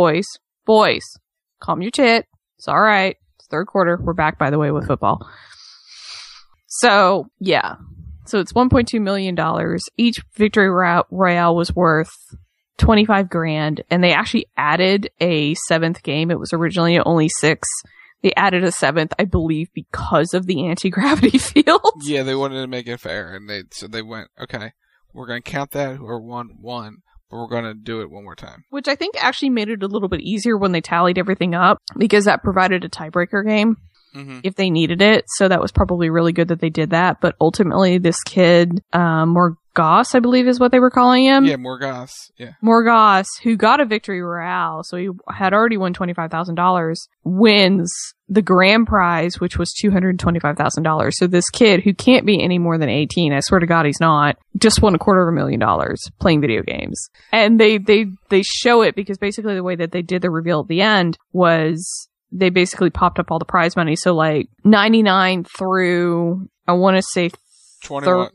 calm your tit. It's all right. It's third quarter. We're back, by the way, with football. So, yeah. So it's $1.2 million. Each victory royale was worth $25,000, and they actually added a seventh game. It was originally only 6. They added a 7th, I believe, because of the anti-gravity field. Yeah, they wanted to make it fair, and they went, okay, we're going to count that whoever won, but we're going to do it one more time. Which I think actually made it a little bit easier when they tallied everything up, because that provided a tiebreaker game. If they needed it. So that was probably really good that they did that. But ultimately, this kid, Morgas, I believe is what they were calling him. Yeah, Morgas. Yeah. Morgas, who got a victory royale, so he had already won $25,000, wins the grand prize, which was $225,000. So this kid, who can't be any more than 18, I swear to God he's not, just won $250,000 playing video games. And they show it because basically the way that they did the reveal at the end was they basically popped up all the prize money. So like 99 through, I want to say 21.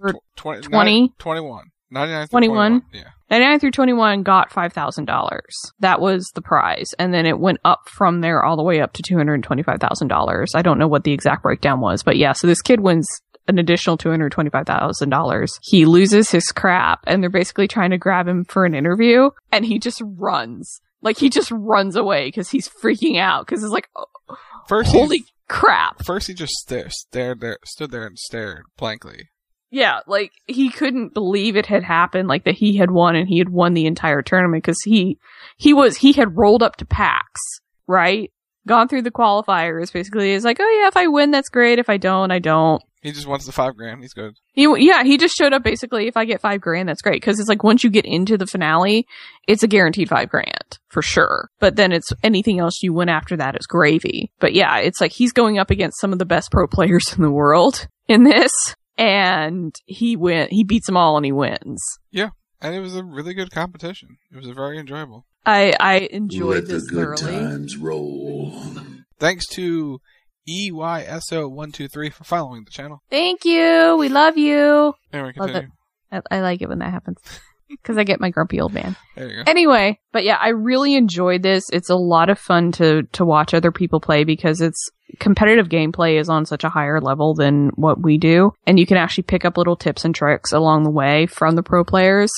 99 through 21. Yeah. 99 through 21 got $5,000. That was the prize. And then it went up from there all the way up to $225,000. I don't know what the exact breakdown was, but yeah, so this kid wins an additional $225,000. He loses his crap, and they're basically trying to grab him for an interview, and he just runs. Like, he just runs away because he's freaking out because it's like, holy crap. First, he just stood there and stared blankly. Yeah, like, he couldn't believe it had happened, like, that he had won, and he had won the entire tournament because he had rolled up to PAX, right? Gone through the qualifiers, basically. He's like, oh yeah, if I win, that's great. If I don't, I don't. He just wants the $5,000. He's good. He just showed up basically. If I get $5,000, that's great. Cause it's like once you get into the finale, it's a guaranteed $5,000 for sure. But then it's anything else you win after that is gravy. But yeah, it's like he's going up against some of the best pro players in the world in this. And he beats them all and he wins. Yeah. And it was a really good competition. It was very enjoyable. I enjoyed this thoroughly. Let the good times roll. Thanks to EYSO123 for following the channel. Thank you. We love you. Anyway, continue. I like it when that happens. Because I get my grumpy old man. There you go. Anyway, but yeah, I really enjoyed this. It's a lot of fun to watch other people play because it's competitive gameplay is on such a higher level than what we do. And you can actually pick up little tips and tricks along the way from the pro players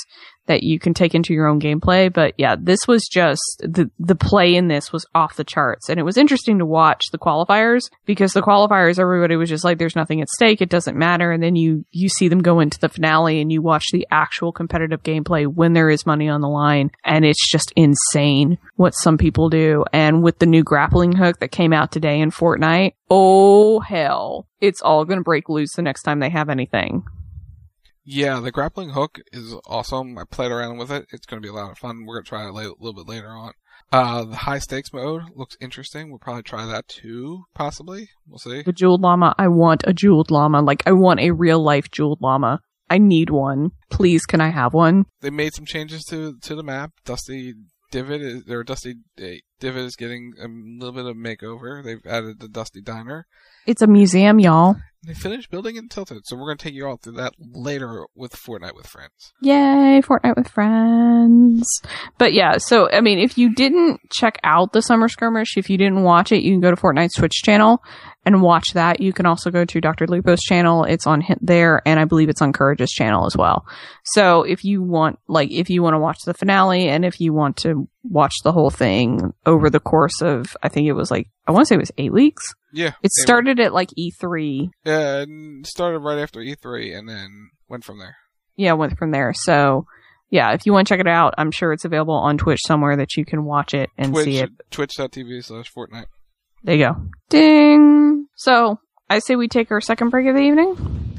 that you can take into your own gameplay. But yeah, this was just the play in this was off the charts. And it was interesting to watch the qualifiers, because the qualifiers, everybody was just like, there's nothing at stake. It doesn't matter. And then you see them go into the finale and you watch the actual competitive gameplay when there is money on the line. And it's just insane what some people do. And with the new grappling hook that came out today in Fortnite, oh hell, it's all going to break loose the next time they have anything. Yeah, the grappling hook is awesome. I played around with it. It's going to be a lot of fun. We're going to try it a little bit later on. The high stakes mode looks interesting. We'll probably try that too, possibly. We'll see. The jeweled llama. I want a jeweled llama. Like, I want a real life jeweled llama. I need one. Please, can I have one? They made some changes to the map. Dusty Divot is getting a little bit of makeover. They've added the Dusty Diner. It's a museum, y'all. They finished building it in Tilted, so we're going to take you all through that later with Fortnite with Friends. Yay, Fortnite with Friends. But yeah, so, I mean, if you didn't check out the Summer Skirmish, if you didn't watch it, you can go to Fortnite's Twitch channel and watch that. You can also go to Dr. Lupo's channel. It's on there, and I believe it's on Courage's channel as well. So if you want to watch the finale, and if you want to watch the whole thing over the course of, I think it was I want to say it was 8 weeks. Yeah. It started at E3. Yeah, and started right after E3 and then went from there. Yeah, went from there. So, yeah, if you want to check it out, I'm sure it's available on Twitch somewhere that you can watch it and see it. Twitch.tv/Fortnite. There you go. Ding! So, I say we take our second break of the evening?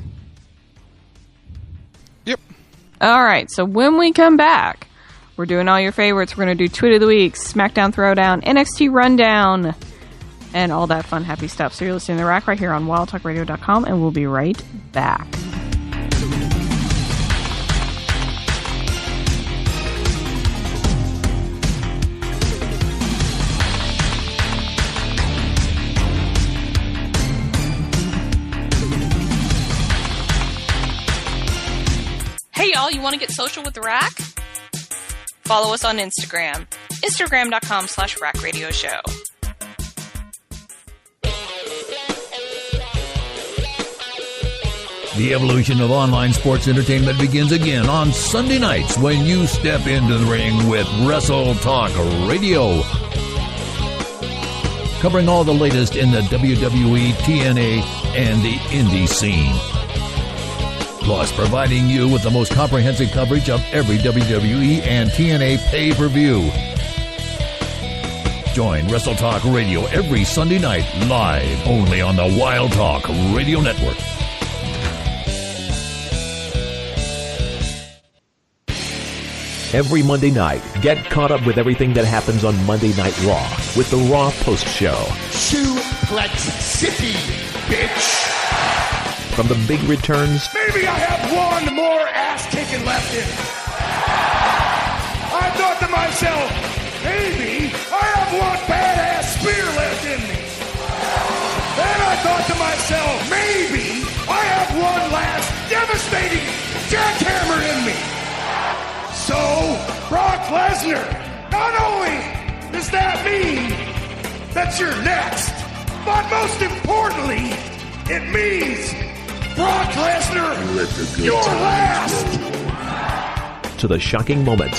Yep. Alright, so when we come back, we're doing all your favorites. We're going to do Tweet of the Week, SmackDown Throwdown, NXT Rundown, and all that fun, happy stuff. So you're listening to The Rack right here on WildTalkRadio.com, and we'll be right back. Hey y'all, you want to get social with The Rack? Follow us on Instagram. Instagram.com/RackRadioShow. The evolution of online sports entertainment begins again on Sunday nights when you step into the ring with Wrestle Talk Radio. Covering all the latest in the WWE, TNA, and the indie scene. Plus, providing you with the most comprehensive coverage of every WWE and TNA pay-per-view. Join Wrestle Talk Radio every Sunday night, live only on the Wild Talk Radio Network. Every Monday night, get caught up with everything that happens on Monday Night Raw with the Raw Post Show. Suplex City, bitch! From the big returns... Maybe I have one more ass-kicking left in me. I thought to myself, maybe I have one badass spear left in me. Then I thought to myself, maybe I have one last devastating jackhammer in me. So, Brock Lesnar, not only does that mean that you're next, but most importantly, it means Brock Lesnar, you're last. To the shocking moments.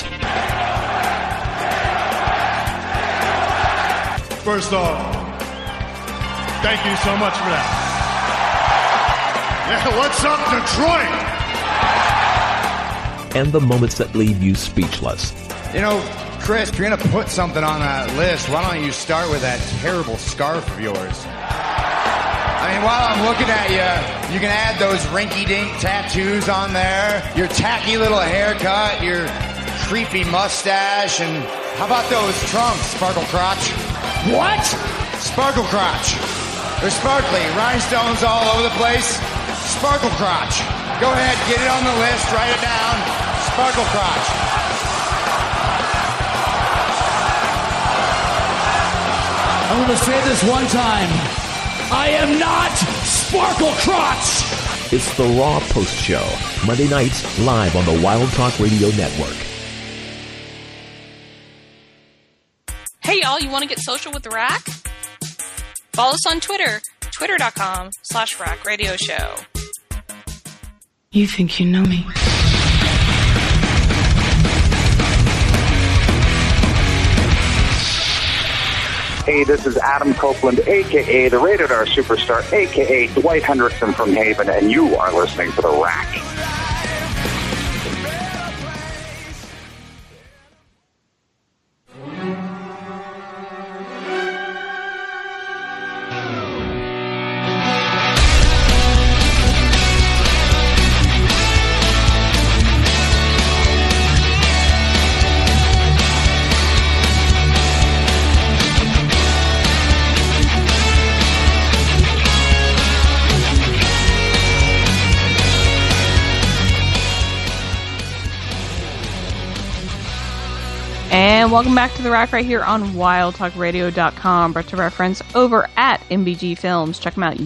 First off, thank you so much for that. Yeah, what's up, Detroit? And the moments that leave you speechless. You know, Chris, if you're going to put something on that list, why don't you start with that terrible scarf of yours? I mean, while I'm looking at you, you can add those rinky-dink tattoos on there, your tacky little haircut, your creepy mustache, and how about those trunks, Sparkle Crotch? What? Sparkle Crotch. They're sparkly, rhinestones all over the place. Sparkle Crotch. Go ahead, get it on the list, write it down. Sparkle Crotch. I'm going to say this one time. I am not Sparkle Crotch! It's the Raw Post Show, Monday nights, live on the Wild Talk Radio Network. Hey y'all, you want to get social with The Rack? Follow us on Twitter, twitter.com/RackRadioShow. You think you know me? Hey, this is Adam Copeland, a.k.a. the Rated R Superstar, a.k.a. Dwight Hendrickson from Haven, and you are listening to The Rack. And welcome back to The Rack right here on WildTalkRadio.com. Brought to reference over at MBG Films. Check them out at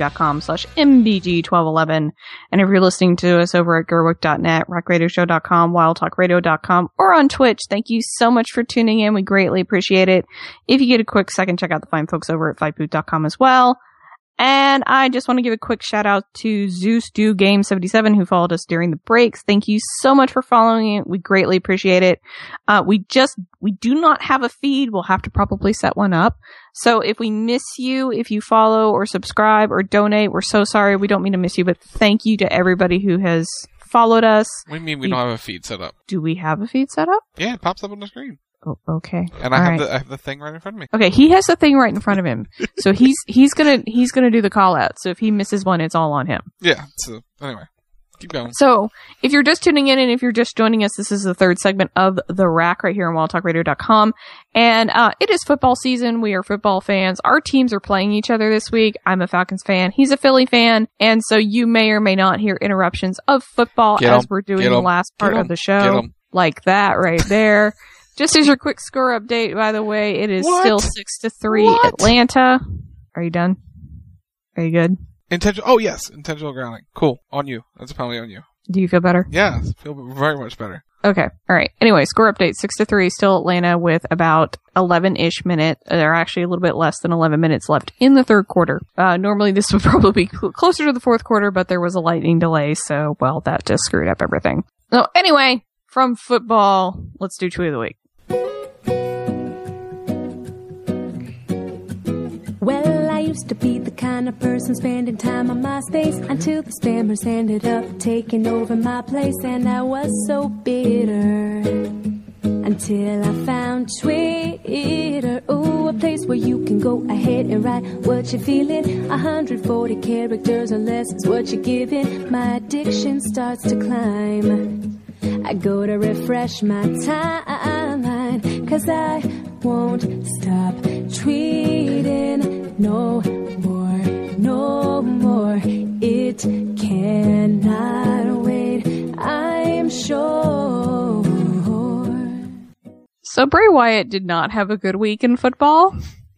YouTube.com/MBG1211. And if you're listening to us over at Gerwick.net, RackRadioShow.com, WildTalkRadio.com, or on Twitch, thank you so much for tuning in. We greatly appreciate it. If you get a quick second, check out the fine folks over at FightBoot.com as well. And I just want to give a quick shout out to Zeus Do Game 77 who followed us during the breaks. Thank you so much for following it. We greatly appreciate it. We do not have a feed. We'll have to probably set one up. So if we miss you, if you follow or subscribe or donate, we're so sorry. We don't mean to miss you, but thank you to everybody who has followed us. What do you mean we don't have a feed set up? Do we have a feed set up? Yeah, it pops up on the screen. Oh, okay. And I have the thing right in front of me. Okay, he has the thing right in front of him. So he's gonna do the call out. So if he misses one, it's all on him. Yeah. So anyway, keep going. So if you're just tuning in and if you're just joining us, this is the third segment of The Rack right here on WildTalkRadio.com. And it is football season. We are football fans. Our teams are playing each other this week. I'm a Falcons fan. He's a Philly fan. And so you may or may not hear interruptions of football as we're doing the last part of the show. Like that right there. Just as your quick score update, by the way, it is still 6-3 Atlanta. Are you done? Are you good? Intentional grounding. Cool. On you. That's a penalty on you. Do you feel better? Yeah, I feel very much better. Okay. All right. Anyway, score update 6-3, still Atlanta with about 11-ish minutes. There are actually a little bit less than 11 minutes left in the third quarter. Normally this would probably be closer to the fourth quarter, but there was a lightning delay, so, well, that just screwed up everything. So, anyway, from football, let's do Tweet of the Week. Well, I used to be the kind of person spending time on MySpace until the spammers ended up taking over my place, and I was so bitter until I found Twitter. Oh, a place where you can go ahead and write what you're feeling. 140 characters or less is what you're giving. My addiction starts to climb. I go to refresh my timeline, 'cause I won't stop tweeting no more. It cannot wait, I'm sure. So Bray Wyatt did not have a good week in football.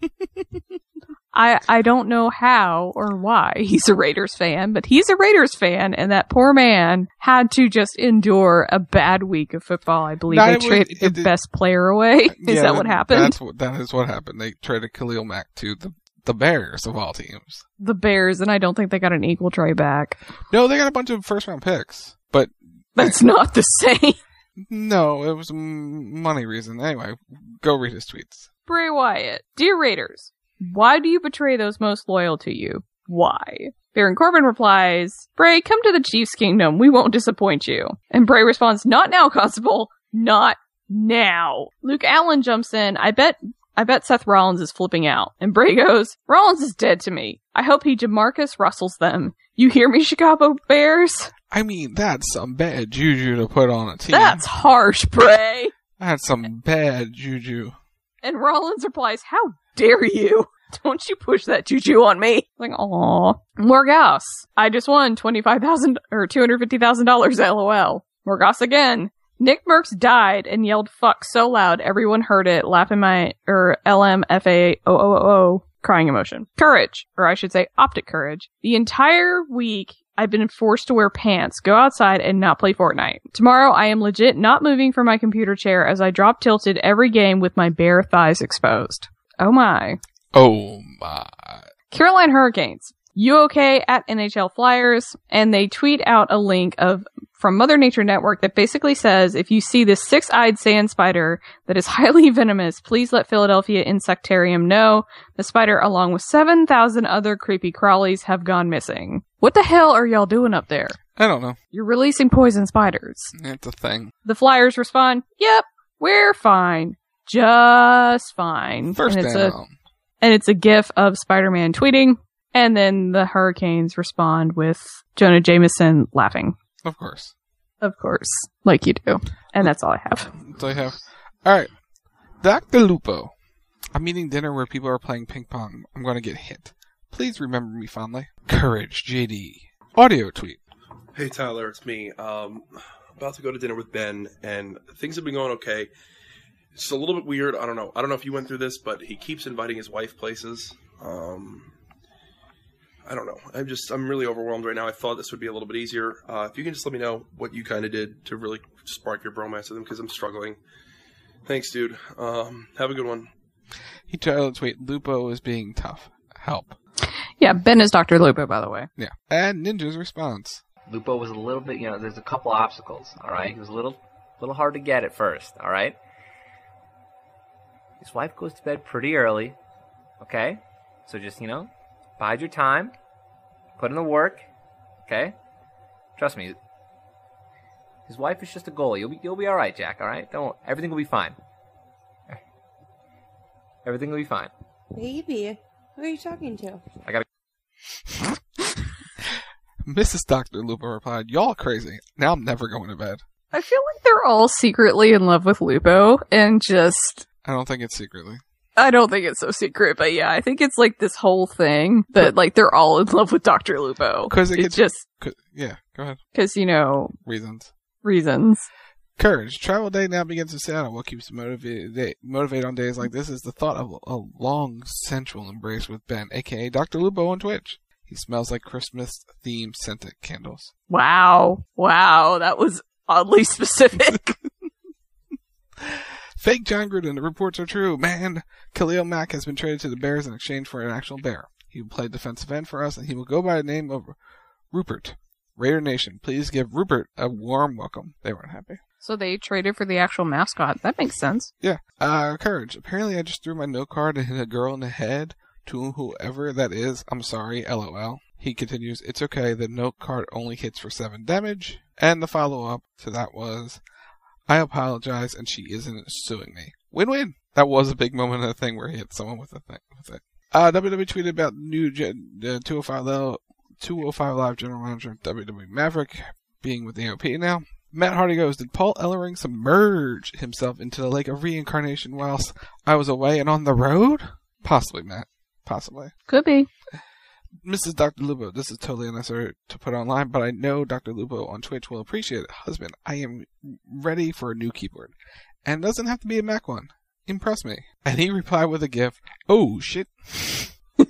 I don't know how or why he's a Raiders fan, but he's a Raiders fan, and that poor man had to just endure a bad week of football. I believe they traded their best player away. Is that what happened? That is what happened. They traded Khalil Mack to the Bears of all teams. The Bears, and I don't think they got an equal trade back. No, they got a bunch of first-round picks, but... That's not the same. No, it was a money reason. Anyway, go read his tweets. Bray Wyatt. Dear Raiders, why do you betray those most loyal to you? Why? Baron Corbin replies, Bray, come to the Chiefs' kingdom. We won't disappoint you. And Bray responds, not now, Constable. Not now. Luke Allen jumps in. I bet Seth Rollins is flipping out. And Bray goes, Rollins is dead to me. I hope he Jamarcus Russells them. You hear me, Chicago Bears? I mean, that's some bad juju to put on a team. That's harsh, Bray. That's some bad juju. And Rollins replies, how dare you? Don't you push that juju on me. Like, aw. Morgas. I just won $25,000 or $250,000 LOL. Morgas again. Nick Merckx died and yelled fuck so loud everyone heard it. Laughing my, LMFAOOO. Crying emotion. Courage. Or I should say optic courage. The entire week I've been forced to wear pants, go outside, and not play Fortnite. Tomorrow I am legit not moving from my computer chair as I drop tilted every game with my bare thighs exposed. Oh my. Oh my. Carolina Hurricanes. You okay at NHL Flyers, and they tweet out a link from Mother Nature Network that basically says, if you see this 6-eyed sand spider that is highly venomous, please let Philadelphia Insectarium know. The spider, along with 7,000 other creepy crawlies, have gone missing. What the hell are y'all doing up there? I don't know. You're releasing poison spiders. It's a thing. The Flyers respond, yep, we're fine. Just fine. First down. And it's a gif of Spider-Man tweeting, and then the Hurricanes respond with Jonah Jameson laughing. Of course. Of course. Like you do. And that's all I have. That's all I have. Alright. Dr. Lupo. I'm eating dinner where people are playing ping pong. I'm going to get hit. Please remember me fondly. Courage, JD. Audio tweet. Hey Tyler, it's me. About to go to dinner with Ben, and things have been going okay. It's a little bit weird. I don't know if you went through this, but he keeps inviting his wife places. I don't know. I'm really overwhelmed right now. I thought this would be a little bit easier. If you can just let me know what you kind of did to really spark your bromance with him, because I'm struggling. Thanks, dude. Have a good one. He tried to tweet, Lupo is being tough. Help. Yeah, Ben is Dr. Lupo, by the way. Yeah. And Ninja's response. Lupo was a little bit, there's a couple obstacles, all right? He was a little hard to get at first, all right? His wife goes to bed pretty early, okay? So just, bide your time, put in the work, okay? Trust me, his wife is just a goalie. You'll be all right, Jack, all right? Everything will be fine. Everything will be fine. Baby, who are you talking to? I gotta... Mrs. Dr. Lupo replied, y'all crazy. Now I'm never going to bed. I feel like they're all secretly in love with Lupo, and just... I don't think it's secretly. I don't think it's so secret, but yeah, I think it's like this whole thing that they're all in love with Dr. Lupo. Because yeah, go ahead. Because, Reasons. Courage. Travel day now begins in Seattle. What keeps motivated on days like this is the thought of a long sensual embrace with Ben, aka Dr. Lupo on Twitch. He smells like Christmas-themed scented candles. Wow, that was oddly specific. Fake John Gruden. The reports are true. Man, Khalil Mack has been traded to the Bears in exchange for an actual bear. He will play defensive end for us, and he will go by the name of Rupert. Raider Nation, please give Rupert a warm welcome. They weren't happy. So they traded for the actual mascot. That makes sense. Yeah. Courage. Apparently I just threw my note card and hit a girl in the head. To whoever that is, I'm sorry, LOL. He continues, it's okay, the note card only hits for 7 damage. And the follow-up to that was, I apologize, and she isn't suing me. Win-win. That was a big moment of the thing where he hit someone with it. WWE tweeted about new 205 Live General Manager WWE Maverick being with the AOP now. Matt Hardy goes, did Paul Ellering submerge himself into the lake of reincarnation whilst I was away and on the road? Possibly, Matt. Possibly. Could be. Mrs. Dr. Lupo, this is totally unnecessary to put online, but I know Dr. Lupo on Twitch will appreciate it. Husband, I am ready for a new keyboard. And it doesn't have to be a Mac one. Impress me. And he replied with a gif, oh shit. Can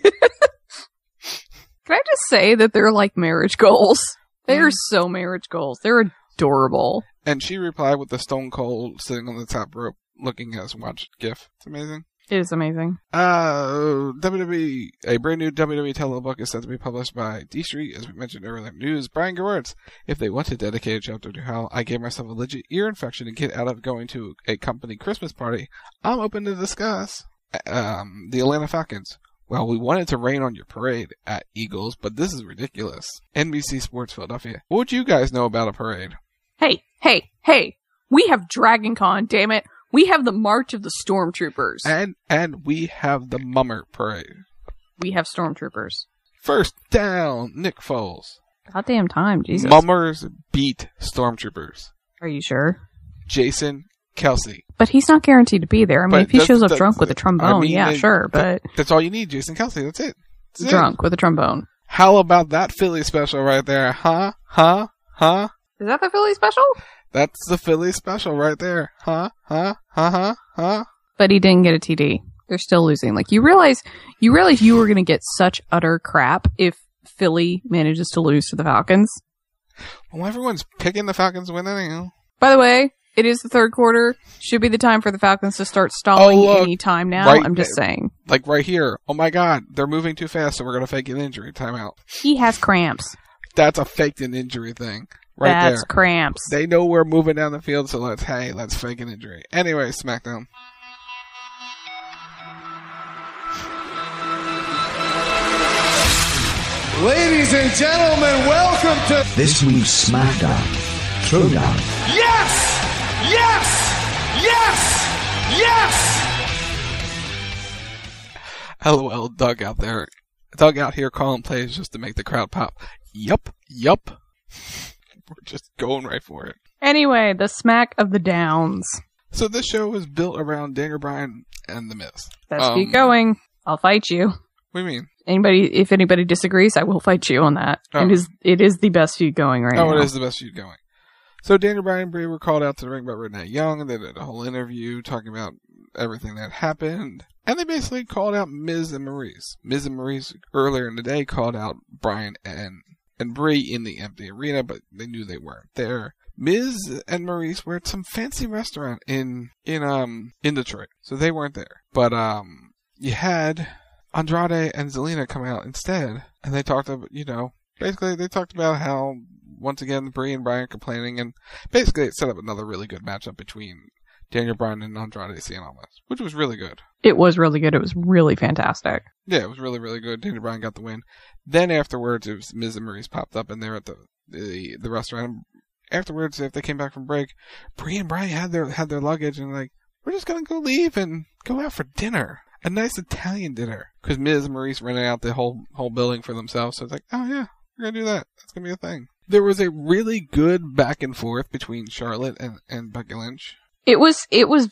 I just say that they're like marriage goals? They are so marriage goals. They're adorable. And she replied with the Stone Cold sitting on the top rope looking at us watch gif. It's amazing. It is amazing. WWE, a brand new WWE telebook is set to be published by D Street, as we mentioned earlier in the news. Brian Gewirtz, if they want to dedicate a chapter to how I gave myself a legit ear infection to get out of going to a company Christmas party, I'm open to discuss. The Atlanta Falcons. Well, we wanted to rain on your parade at Eagles, but this is ridiculous. NBC Sports Philadelphia. What would you guys know about a parade? Hey. We have Dragon Con, damn it. We have the March of the Stormtroopers. And we have the Mummer Parade. We have Stormtroopers. First down, Nick Foles. Goddamn time, Jesus. Mummers beat Stormtroopers. Are you sure? Jason Kelce. But he's not guaranteed to be there. I mean, if he shows up drunk with a trombone, sure, but... That's all you need, Jason Kelce. That's it. Drunk with a trombone. How about that Philly special right there? Huh? Is that the Philly special? That's the Philly special right there. Huh? But he didn't get a TD. They're still losing. Like, you realize you were going to get such utter crap if Philly manages to lose to the Falcons. Well, everyone's picking the Falcons to win anyhow. By the way, It is the third quarter. Should be the time for the Falcons to start stalling any time now. Right, I'm just saying. Like right here. Oh my God, they're moving too fast, so we're going to fake an injury. Timeout. He has cramps. That's a faked an injury thing. Right there. That's cramps. They know we're moving down the field, so let's fake an injury. Anyway, SmackDown. Ladies and gentlemen, welcome to This week's SmackDown Throwdown. Yes! Yes! Yes! Yes! LOL, Doug out there. Doug out here calling plays just to make the crowd pop. Yup. We're just going right for it. Anyway, the smack of the downs. So this show was built around Daniel Bryan and The Miz. Let's keep going. I'll fight you. What do you mean? If anybody disagrees, I will fight you on that. Oh. It is the best feud going right now. Oh, it is the best feud going. So Daniel Bryan and Bray were called out to the ring by Renee Young, and they did a whole interview talking about everything that happened. And they basically called out Miz and Maurice. Miz and Maurice earlier in the day called out Bryan and Bray in the empty arena, but they knew they weren't there. Miz and Maurice were at some fancy restaurant in Detroit, so they weren't there. But you had Andrade and Zelina come out instead, and they talked about, basically they talked about how, once again, Bray and Bryan complaining, and basically it set up another really good matchup between Daniel Bryan and Andrade Cien Almas, which was really good. It was really good. It was really fantastic. Yeah, it was really, really good. Daniel Bryan got the win. Then afterwards, it was Miz and Maurice popped up, and they're at the restaurant. Afterwards, if they came back from break, Bray and Bryan had their luggage, and like, we're just gonna go leave and go out for dinner. A nice Italian dinner. Because Miz and Maurice rented out the whole building for themselves. So it's like, oh yeah, we're going to do that. That's going to be a thing. There was a really good back and forth between Charlotte and Becky Lynch. It was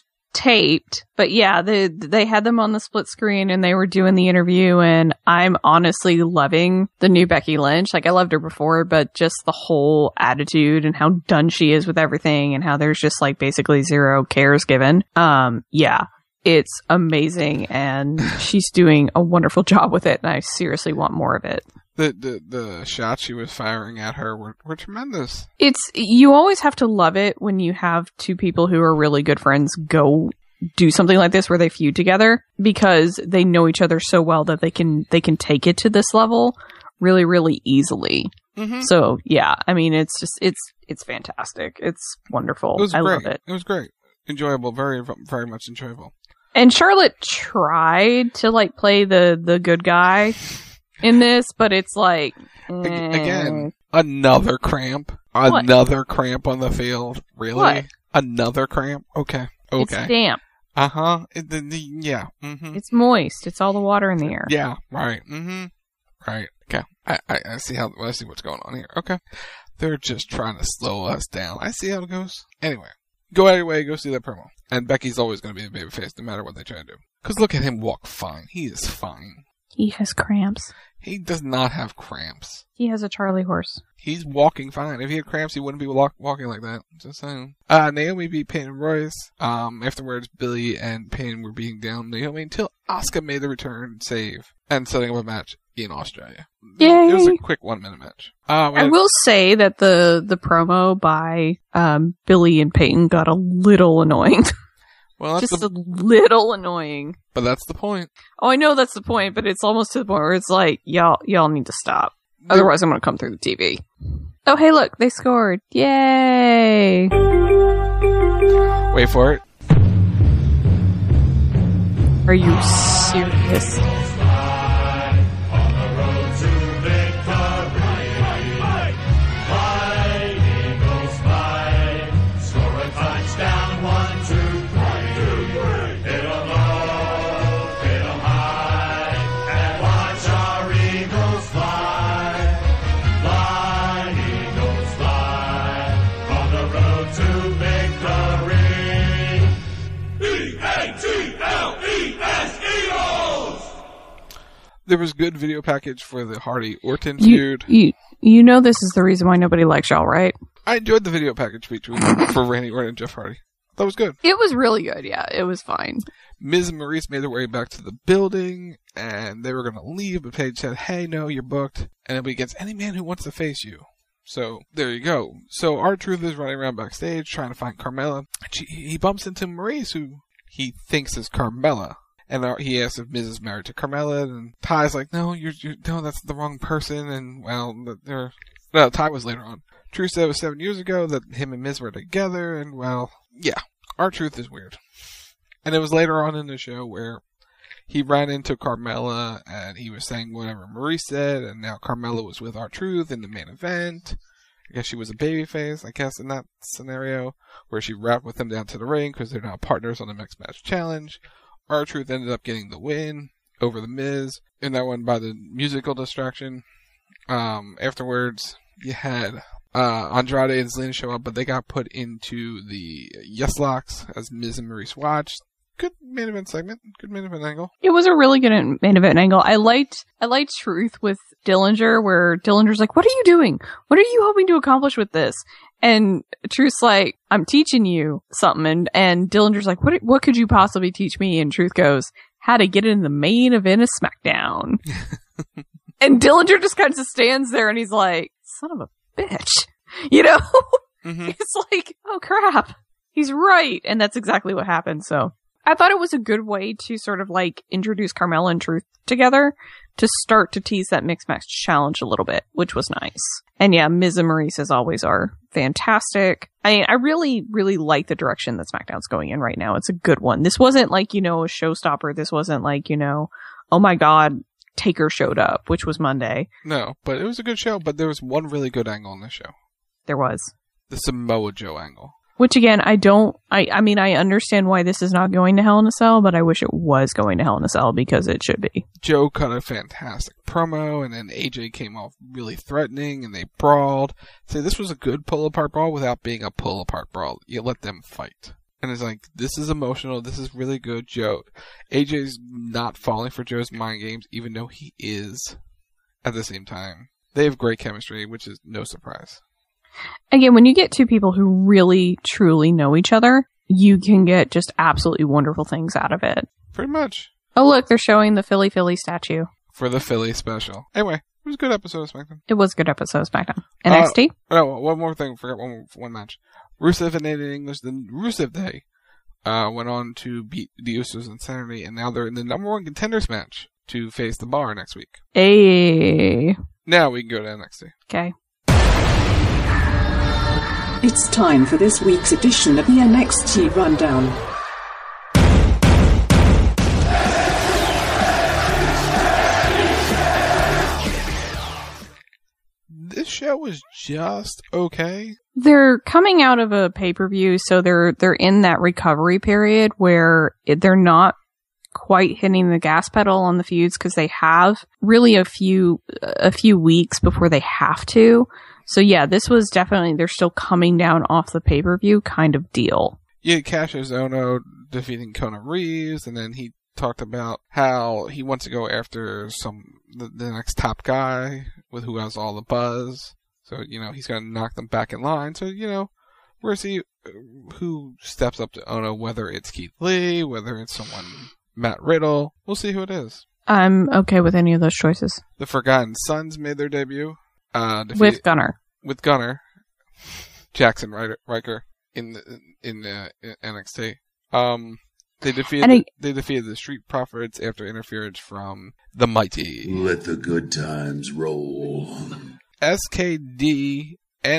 taped, but yeah, they had them on the split screen and they were doing the interview, and I'm honestly loving the new Becky Lynch. Like, I loved her before, but just the whole attitude and how done she is with everything and how there's just like basically zero cares given. Yeah. It's amazing, and she's doing a wonderful job with it, and I seriously want more of it. The shots she was firing at her were tremendous. You always have to love it when you have two people who are really good friends go do something like this where they feud together, because they know each other so well that they can take it to this level really, really easily. Mm-hmm. So yeah, I mean, it's fantastic. It's wonderful. It was I great. love it. It was great. Enjoyable. Very, very much enjoyable. And Charlotte tried to like play the good guy in this, but it's like again, another cramp. Another cramp on the field. Really? What? Another cramp? Okay. It's damp. Uh-huh. Yeah. Mm-hmm. It's moist. It's all the water in the air. Yeah, right. Mm-hmm. Right. Okay. I see what's going on here. Okay. They're just trying to slow us down. I see how it goes. Anyway. Go out of your way, go see that promo. And Becky's always going to be the babyface, no matter what they try to do. Because look at him walk fine. He is fine. He has cramps. He does not have cramps. He has a Charlie horse. He's walking fine. If he had cramps, he wouldn't be walking like that. Just saying. Naomi beat Payne and Royce. Afterwards, Billy and Payne were beating down Naomi until Asuka made the return save and setting up a match in Australia. Yay! It was a quick 1-minute match. I will say that the promo by Billy and Peyton got a little annoying. Well, that's just a little annoying. But that's the point. Oh, I know that's the point, but it's almost to the point where it's like, y'all need to stop. Otherwise, I'm going to come through the TV. Oh, hey, look, they scored. Yay! Wait for it. Are you serious? There was good video package for the Hardy-Orton feud. You know this is the reason why nobody likes y'all, right? I enjoyed the video package feature for Randy Orton and Jeff Hardy. That was good. It was really good, yeah. It was fine. Miz and Maurice made their way back to the building, and they were going to leave, but Paige said, hey, no, you're booked, and it'll be against any man who wants to face you. So there you go. So R-Truth is running around backstage trying to find Carmella. He bumps into Maurice, who he thinks is Carmella. And he asks if Miz is married to Carmella, and Ty's like, no, no, that's the wrong person. And well, Ty was later on. Truth said it was 7 years ago that him and Miz were together, and well, yeah, R-Truth is weird. And it was later on in the show where he ran into Carmella, and he was saying whatever Maurice said, and now Carmella was with R-Truth in the main event. I guess she was a babyface, I guess, in that scenario, where she rapped with them down to the ring because they're now partners on the Mixed Match Challenge. R-Truth ended up getting the win over the Miz, and that one by the musical distraction. Afterwards, you had Andrade and Zelina show up, but they got put into the Yes Locks as Miz and Maurice watched. Good main event segment. Good main event angle. It was a really good main event angle. I liked Truth with Dillinger, where Dillinger's like, what are you doing? What are you hoping to accomplish with this? And Truth's like, I'm teaching you something. And Dillinger's like, what could you possibly teach me? And Truth goes, how to get in the main event of SmackDown. And Dillinger just kind of stands there and he's like, son of a bitch. You know? Mm-hmm. It's like, oh crap. He's right. And that's exactly what happened. So I thought it was a good way to sort of like introduce Carmella and Truth together to start to tease that Mixed Match Challenge a little bit, which was nice. And yeah, Miz and Maurice, as always, are fantastic. I really, really like the direction that SmackDown's going in right now. It's a good one. This wasn't like, a showstopper. This wasn't like, oh my God, Taker showed up, which was Monday. No, but it was a good show. But there was one really good angle in this show. There was. The Samoa Joe angle. Which again, I understand why this is not going to Hell in a Cell, but I wish it was going to Hell in a Cell because it should be. Joe cut a fantastic promo, and then AJ came off really threatening, and they brawled. So this was a good pull-apart brawl without being a pull-apart brawl. You let them fight. And it's like, this is emotional, this is really good. AJ's not falling for Joe's mind games, even though he is at the same time. They have great chemistry, which is no surprise. Again, when you get two people who really, truly know each other, you can get just absolutely wonderful things out of it. Pretty much. Oh, look, they're showing the Philly statue. For the Philly special. Anyway, it was a good episode of SmackDown. It was a good episode of SmackDown. NXT? One more thing. Forgot one match. Rusev and Nate in English, the Rusev Day, went on to beat the Usos on Saturday, and now they're in the number one contenders match to face the Bar next week. Hey. Now we can go to NXT. Okay. It's time for this week's edition of the NXT Rundown. This show was just okay. They're coming out of a pay-per-view, so they're in that recovery period where they're not quite hitting the gas pedal on the feuds because they have really a few weeks before they have to. So yeah, this was definitely, they're still coming down off the pay-per-view kind of deal. Yeah, Cassius Ohno defeating Conan Reeves, and then he talked about how he wants to go after the next top guy with who has all the buzz. So, he's going to knock them back in line. So, we're going to see who steps up to Ohno, whether it's Keith Lee, whether it's someone, Matt Riddle. We'll see who it is. I'm okay with any of those choices. The Forgotten Sons made their debut. With Gunner. With Gunner. Jackson Riker in NXT. They defeated the Street Profits after interference from the Mighty. Let the good times roll. SKD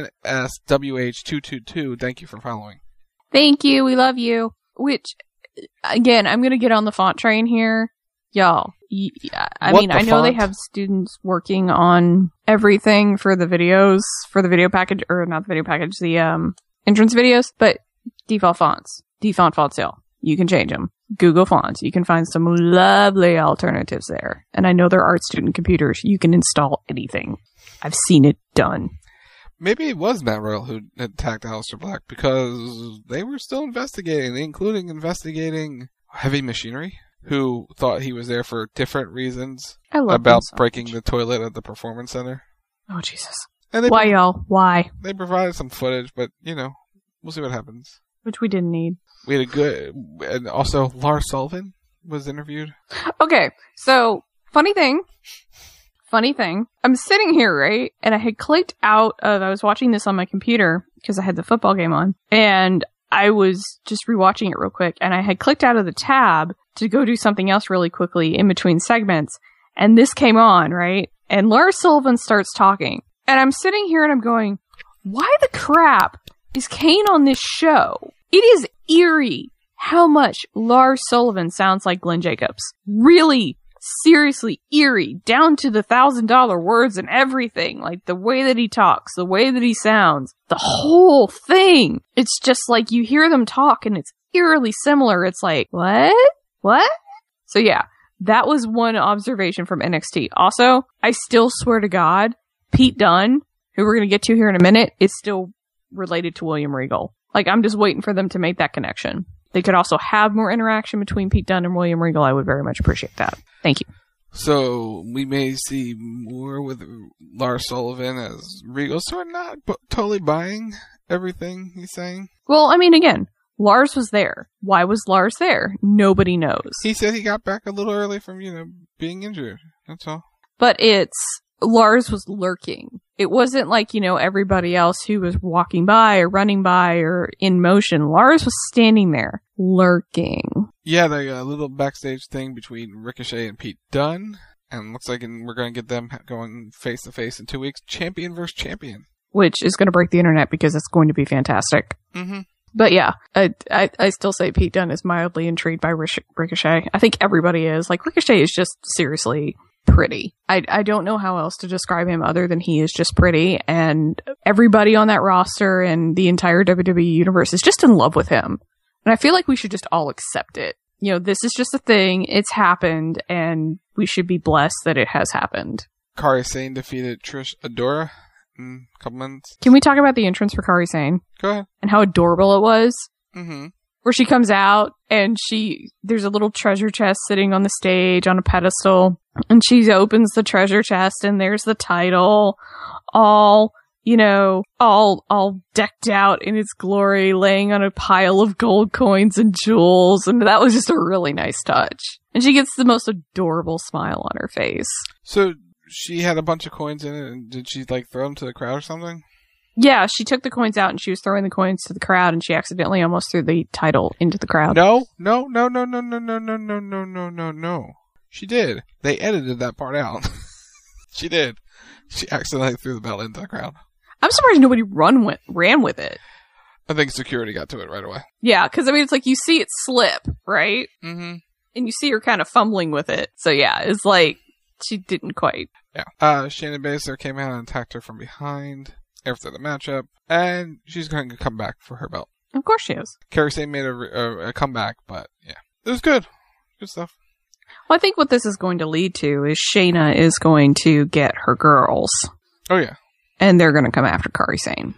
NSWH222. Thank you for following. Thank you. We love you. Which, again, I'm going to get on the font train here. Y'all, I know they have students working on everything for the videos, for the video package, or not the video package, the entrance videos, but default fonts, y'all. You can change them. Google Fonts. You can find some lovely alternatives there. And I know they're art student computers. You can install anything. I've seen it done. Maybe it was Matt Riddle who attacked Aleister Black because they were still investigating, including investigating Heavy Machinery, who thought he was there for different reasons about breaking the toilet at the Performance Center. Oh, Jesus. Why, y'all? Why? They provided some footage, but, we'll see what happens. Which we didn't need. We had a good... And also, Lars Sullivan was interviewed. Okay, so, funny thing. funny thing, I'm sitting here, right? And I had clicked out of, I was watching this on my computer because I had the football game on. And I was just rewatching it real quick. And I had clicked out of the tab to go do something else really quickly in between segments. And this came on, right? And Lars Sullivan starts talking. And I'm sitting here and I'm going, why the crap is Kane on this show? It is eerie how much Lars Sullivan sounds like Glenn Jacobs. Really, seriously eerie, down to the $1,000 words and everything. Like the way that he talks, the way that he sounds, the whole thing. It's just like you hear them talk and it's eerily similar. It's like, what? What? So yeah, that was one observation from NXT. Also, I still swear to God, Pete Dunne, who we're going to get to here in a minute, is still related to William Regal. Like, I'm just waiting for them to make that connection. They could also have more interaction between Pete Dunne and William Regal. I would very much appreciate that. Thank you. So we may see more with Lars Sullivan as Regal. So we're not totally buying everything he's saying. Well, I mean, again, Lars was there. Why was Lars there? Nobody knows. He said he got back a little early from, being injured. That's all. But Lars was lurking. It wasn't like, everybody else who was walking by or running by or in motion. Lars was standing there, lurking. Yeah, they got a little backstage thing between Ricochet and Pete Dunne. And looks like we're going to get them going face to face in 2 weeks. Champion versus champion. Which is going to break the internet because it's going to be fantastic. Mm-hmm. But yeah, I still say Pete Dunne is mildly intrigued by Ricochet. I think everybody is. Like, Ricochet is just seriously pretty. I don't know how else to describe him other than he is just pretty, and everybody on that roster and the entire WWE universe is just in love with him. And I feel like we should just all accept it. This is just a thing. It's happened, and we should be blessed that it has happened. Kairi Sane defeated Trish Adora in a couple minutes. Can we talk about the entrance for Kairi Sane? Go ahead. And how adorable it was? Mm-hmm. Where she comes out, and there's a little treasure chest sitting on the stage on a pedestal, and she opens the treasure chest, and there's the title, all decked out in its glory, laying on a pile of gold coins and jewels, and that was just a really nice touch. And she gets the most adorable smile on her face. So she had a bunch of coins in it, and did she throw them to the crowd or something? Yeah, she took the coins out and she was throwing the coins to the crowd, and she accidentally almost threw the title into the crowd. No. She did. They edited that part out. She did. She accidentally threw the belt into the crowd. I'm surprised nobody ran with it. I think security got to it right away. Yeah, because it's like you see it slip, right? Mm-hmm. And you see her kind of fumbling with it. So yeah, it's like she didn't quite. Yeah. Shayna Baszler came out and attacked her from behind after the matchup, and she's going to come back for her belt. Of course she is. Kairi Sane made a comeback, but yeah, it was good. Good stuff. Well, I think what this is going to lead to is Shayna is going to get her girls. Oh yeah. And they're going to come after Kairi Sane.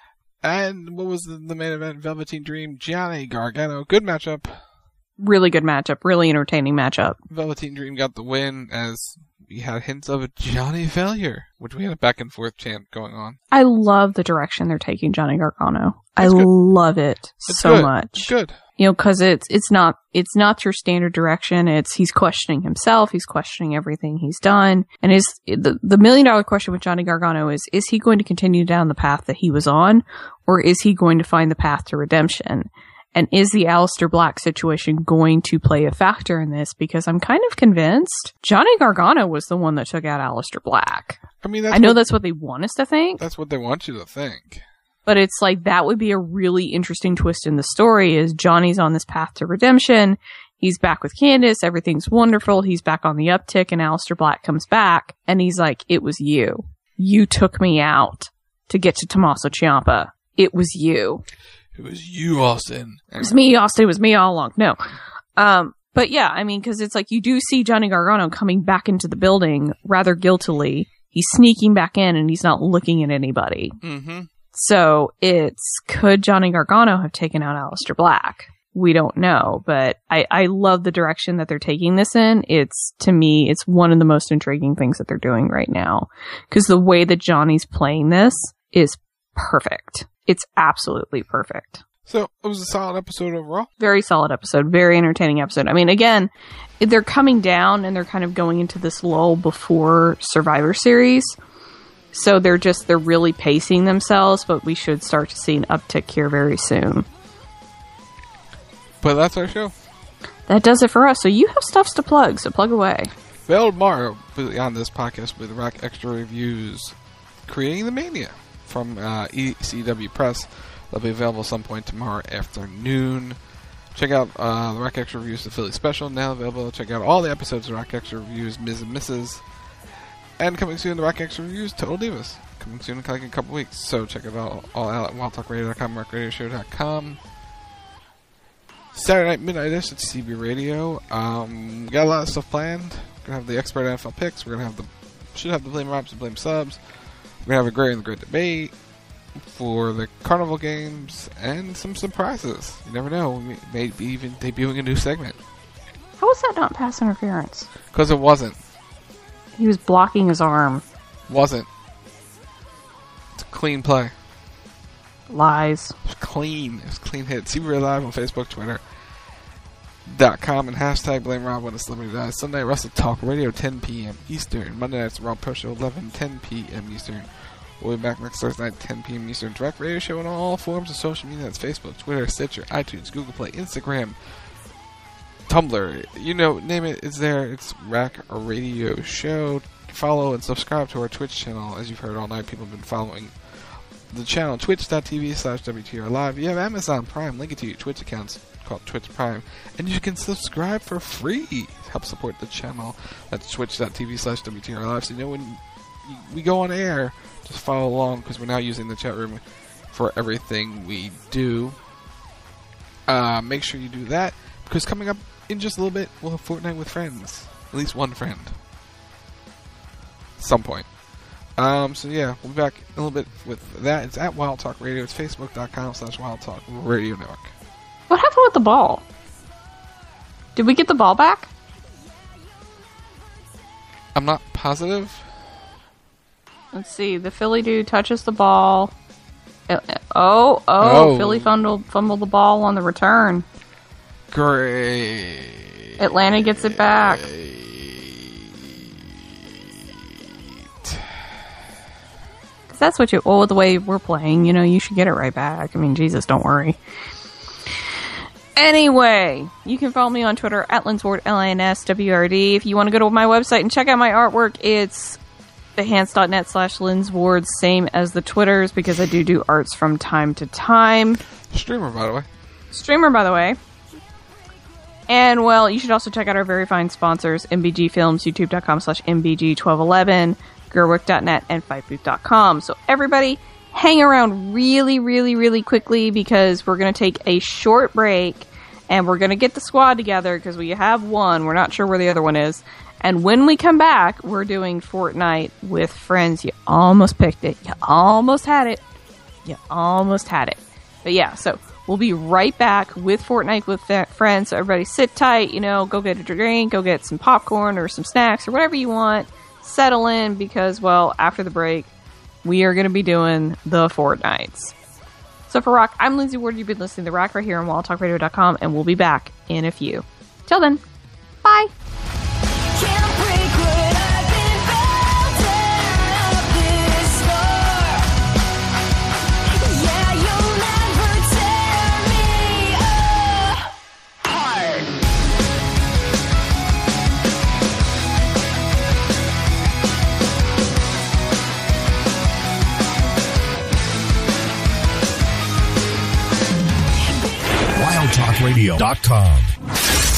And what was the main event? Velveteen Dream, Johnny Gargano. Good matchup. Really good matchup. Really entertaining matchup. Velveteen Dream got the win as we had hints of a Johnny failure, which we had a back and forth chant going on. I love the direction they're taking Johnny Gargano. I love it so much. It's good. Because it's not your standard direction. He's questioning himself. He's questioning everything he's done. And the $1 million question with Johnny Gargano is he going to continue down the path that he was on, or is he going to find the path to redemption? And is the Aleister Black situation going to play a factor in this? Because I'm kind of convinced Johnny Gargano was the one that took out Aleister Black. I mean, that's what they want us to think. That's what they want you to think. But it's like, that would be a really interesting twist in the story, is Johnny's on this path to redemption. He's back with Candice. Everything's wonderful. He's back on the uptick, and Aleister Black comes back and he's like, it was you. You took me out to get to Tommaso Ciampa. It was you. It was you, Austin. It was me, Austin. It was me all along. No. But yeah, I mean, because it's like you do see Johnny Gargano coming back into the building rather guiltily. He's sneaking back in and he's not looking at anybody. Mm-hmm. So could Johnny Gargano have taken out Aleister Black? We don't know, but I love the direction that they're taking this in. To me, it's one of the most intriguing things that they're doing right now. Because the way that Johnny's playing this is perfect. It's absolutely perfect. So it was a solid episode overall. Very solid episode. Very entertaining episode. I mean, again, they're coming down and they're kind of going into this lull before Survivor Series. So they're really pacing themselves, but we should start to see an uptick here very soon. But that's our show. That does it for us. So you have stuffs to plug, so plug away. Well, tomorrow, on this podcast with Rack Extra Reviews, Creating the Mania from ECW Press. They'll be available some point tomorrow afternoon. Check out the Rack Extra Reviews, the Philly Special, now available. Check out all the episodes of Rack Extra Reviews, Ms. and Mrs. And coming soon, the Rack Extra Reviews, Total Divas. Coming soon in like a couple weeks. So check it out all out at wildtalkradio.com, rackradioshow.com. Saturday night, midnight edition at CB Radio. We got a lot of stuff planned. We're gonna have the expert NFL picks. We're gonna should have the Blame Robs and Blame Subs. We're gonna have a Great and the Great Debate for the Carnival games and some surprises. You never know. We may be even debuting a new segment. How was that not pass interference? Because it wasn't. He was blocking his arm. Wasn't. It's a clean play. Lies. It was clean. It was a clean hit. See we're live on Facebook, Twitter.com and hashtag Blame Rob when a celebrity dies. Sunday, Wrestle Talk Radio, 10 p.m. Eastern. Monday night's Raw Post Show, 10 p.m. Eastern. We'll be back next Thursday night, 10 p.m. Eastern. Direct radio show on all forms of social media. That's Facebook, Twitter, Stitcher, iTunes, Google Play, Instagram, Tumblr. You know, name it, it's there. It's Rack Radio Show. Follow and subscribe to our Twitch channel. As you've heard all night, people have been following the channel, twitch.tv/WTR Live. You have Amazon Prime. Link it to your Twitch accounts called Twitch Prime. And you can subscribe for free to help support the channel. That's twitch.tv/WTR Live. So you know when we go on air, just follow along because we're now using the chat room for everything we do. Make sure you do that because coming up in just a little bit, we'll have Fortnite with friends. At least one friend. At some point. So yeah, we'll be back in a little bit with that. It's at Wild Talk Radio. It's facebook.com/Wild Talk Radio Network. What happened with the ball? Did we get the ball back? I'm not positive. Let's see. The Philly dude touches the ball. Oh. Philly fumbled the ball on the return. Great. Atlanta gets it back. That's what the way we're playing, you should get it right back. I mean, Jesus, don't worry. Anyway, you can follow me on Twitter at Linsward, LINSWRD. If you want to go to my website and check out my artwork, it's behance.net/Linsward, same as the Twitters, because I do arts from time to time. Streamer, by the way. And, well, you should also check out our very fine sponsors, MBG Films, youtube.com/MBG1211, Gerwick.net, and FightBooth.com. So everybody, hang around really, really, really quickly because we're going to take a short break and we're going to get the squad together because we have one. We're not sure where the other one is. And when we come back, we're doing Fortnite with friends. You almost picked it. You almost had it. But yeah, so we'll be right back with Fortnite with friends. So everybody sit tight, go get a drink, go get some popcorn or some snacks or whatever you want. Settle in because, well, after the break, we are going to be doing the Fortnites. So for Rock, I'm Lindsay Ward. You've been listening to Rock right here on wildtalkradio.com, and we'll be back in a few. Till then, bye. WildTalkRadio.com.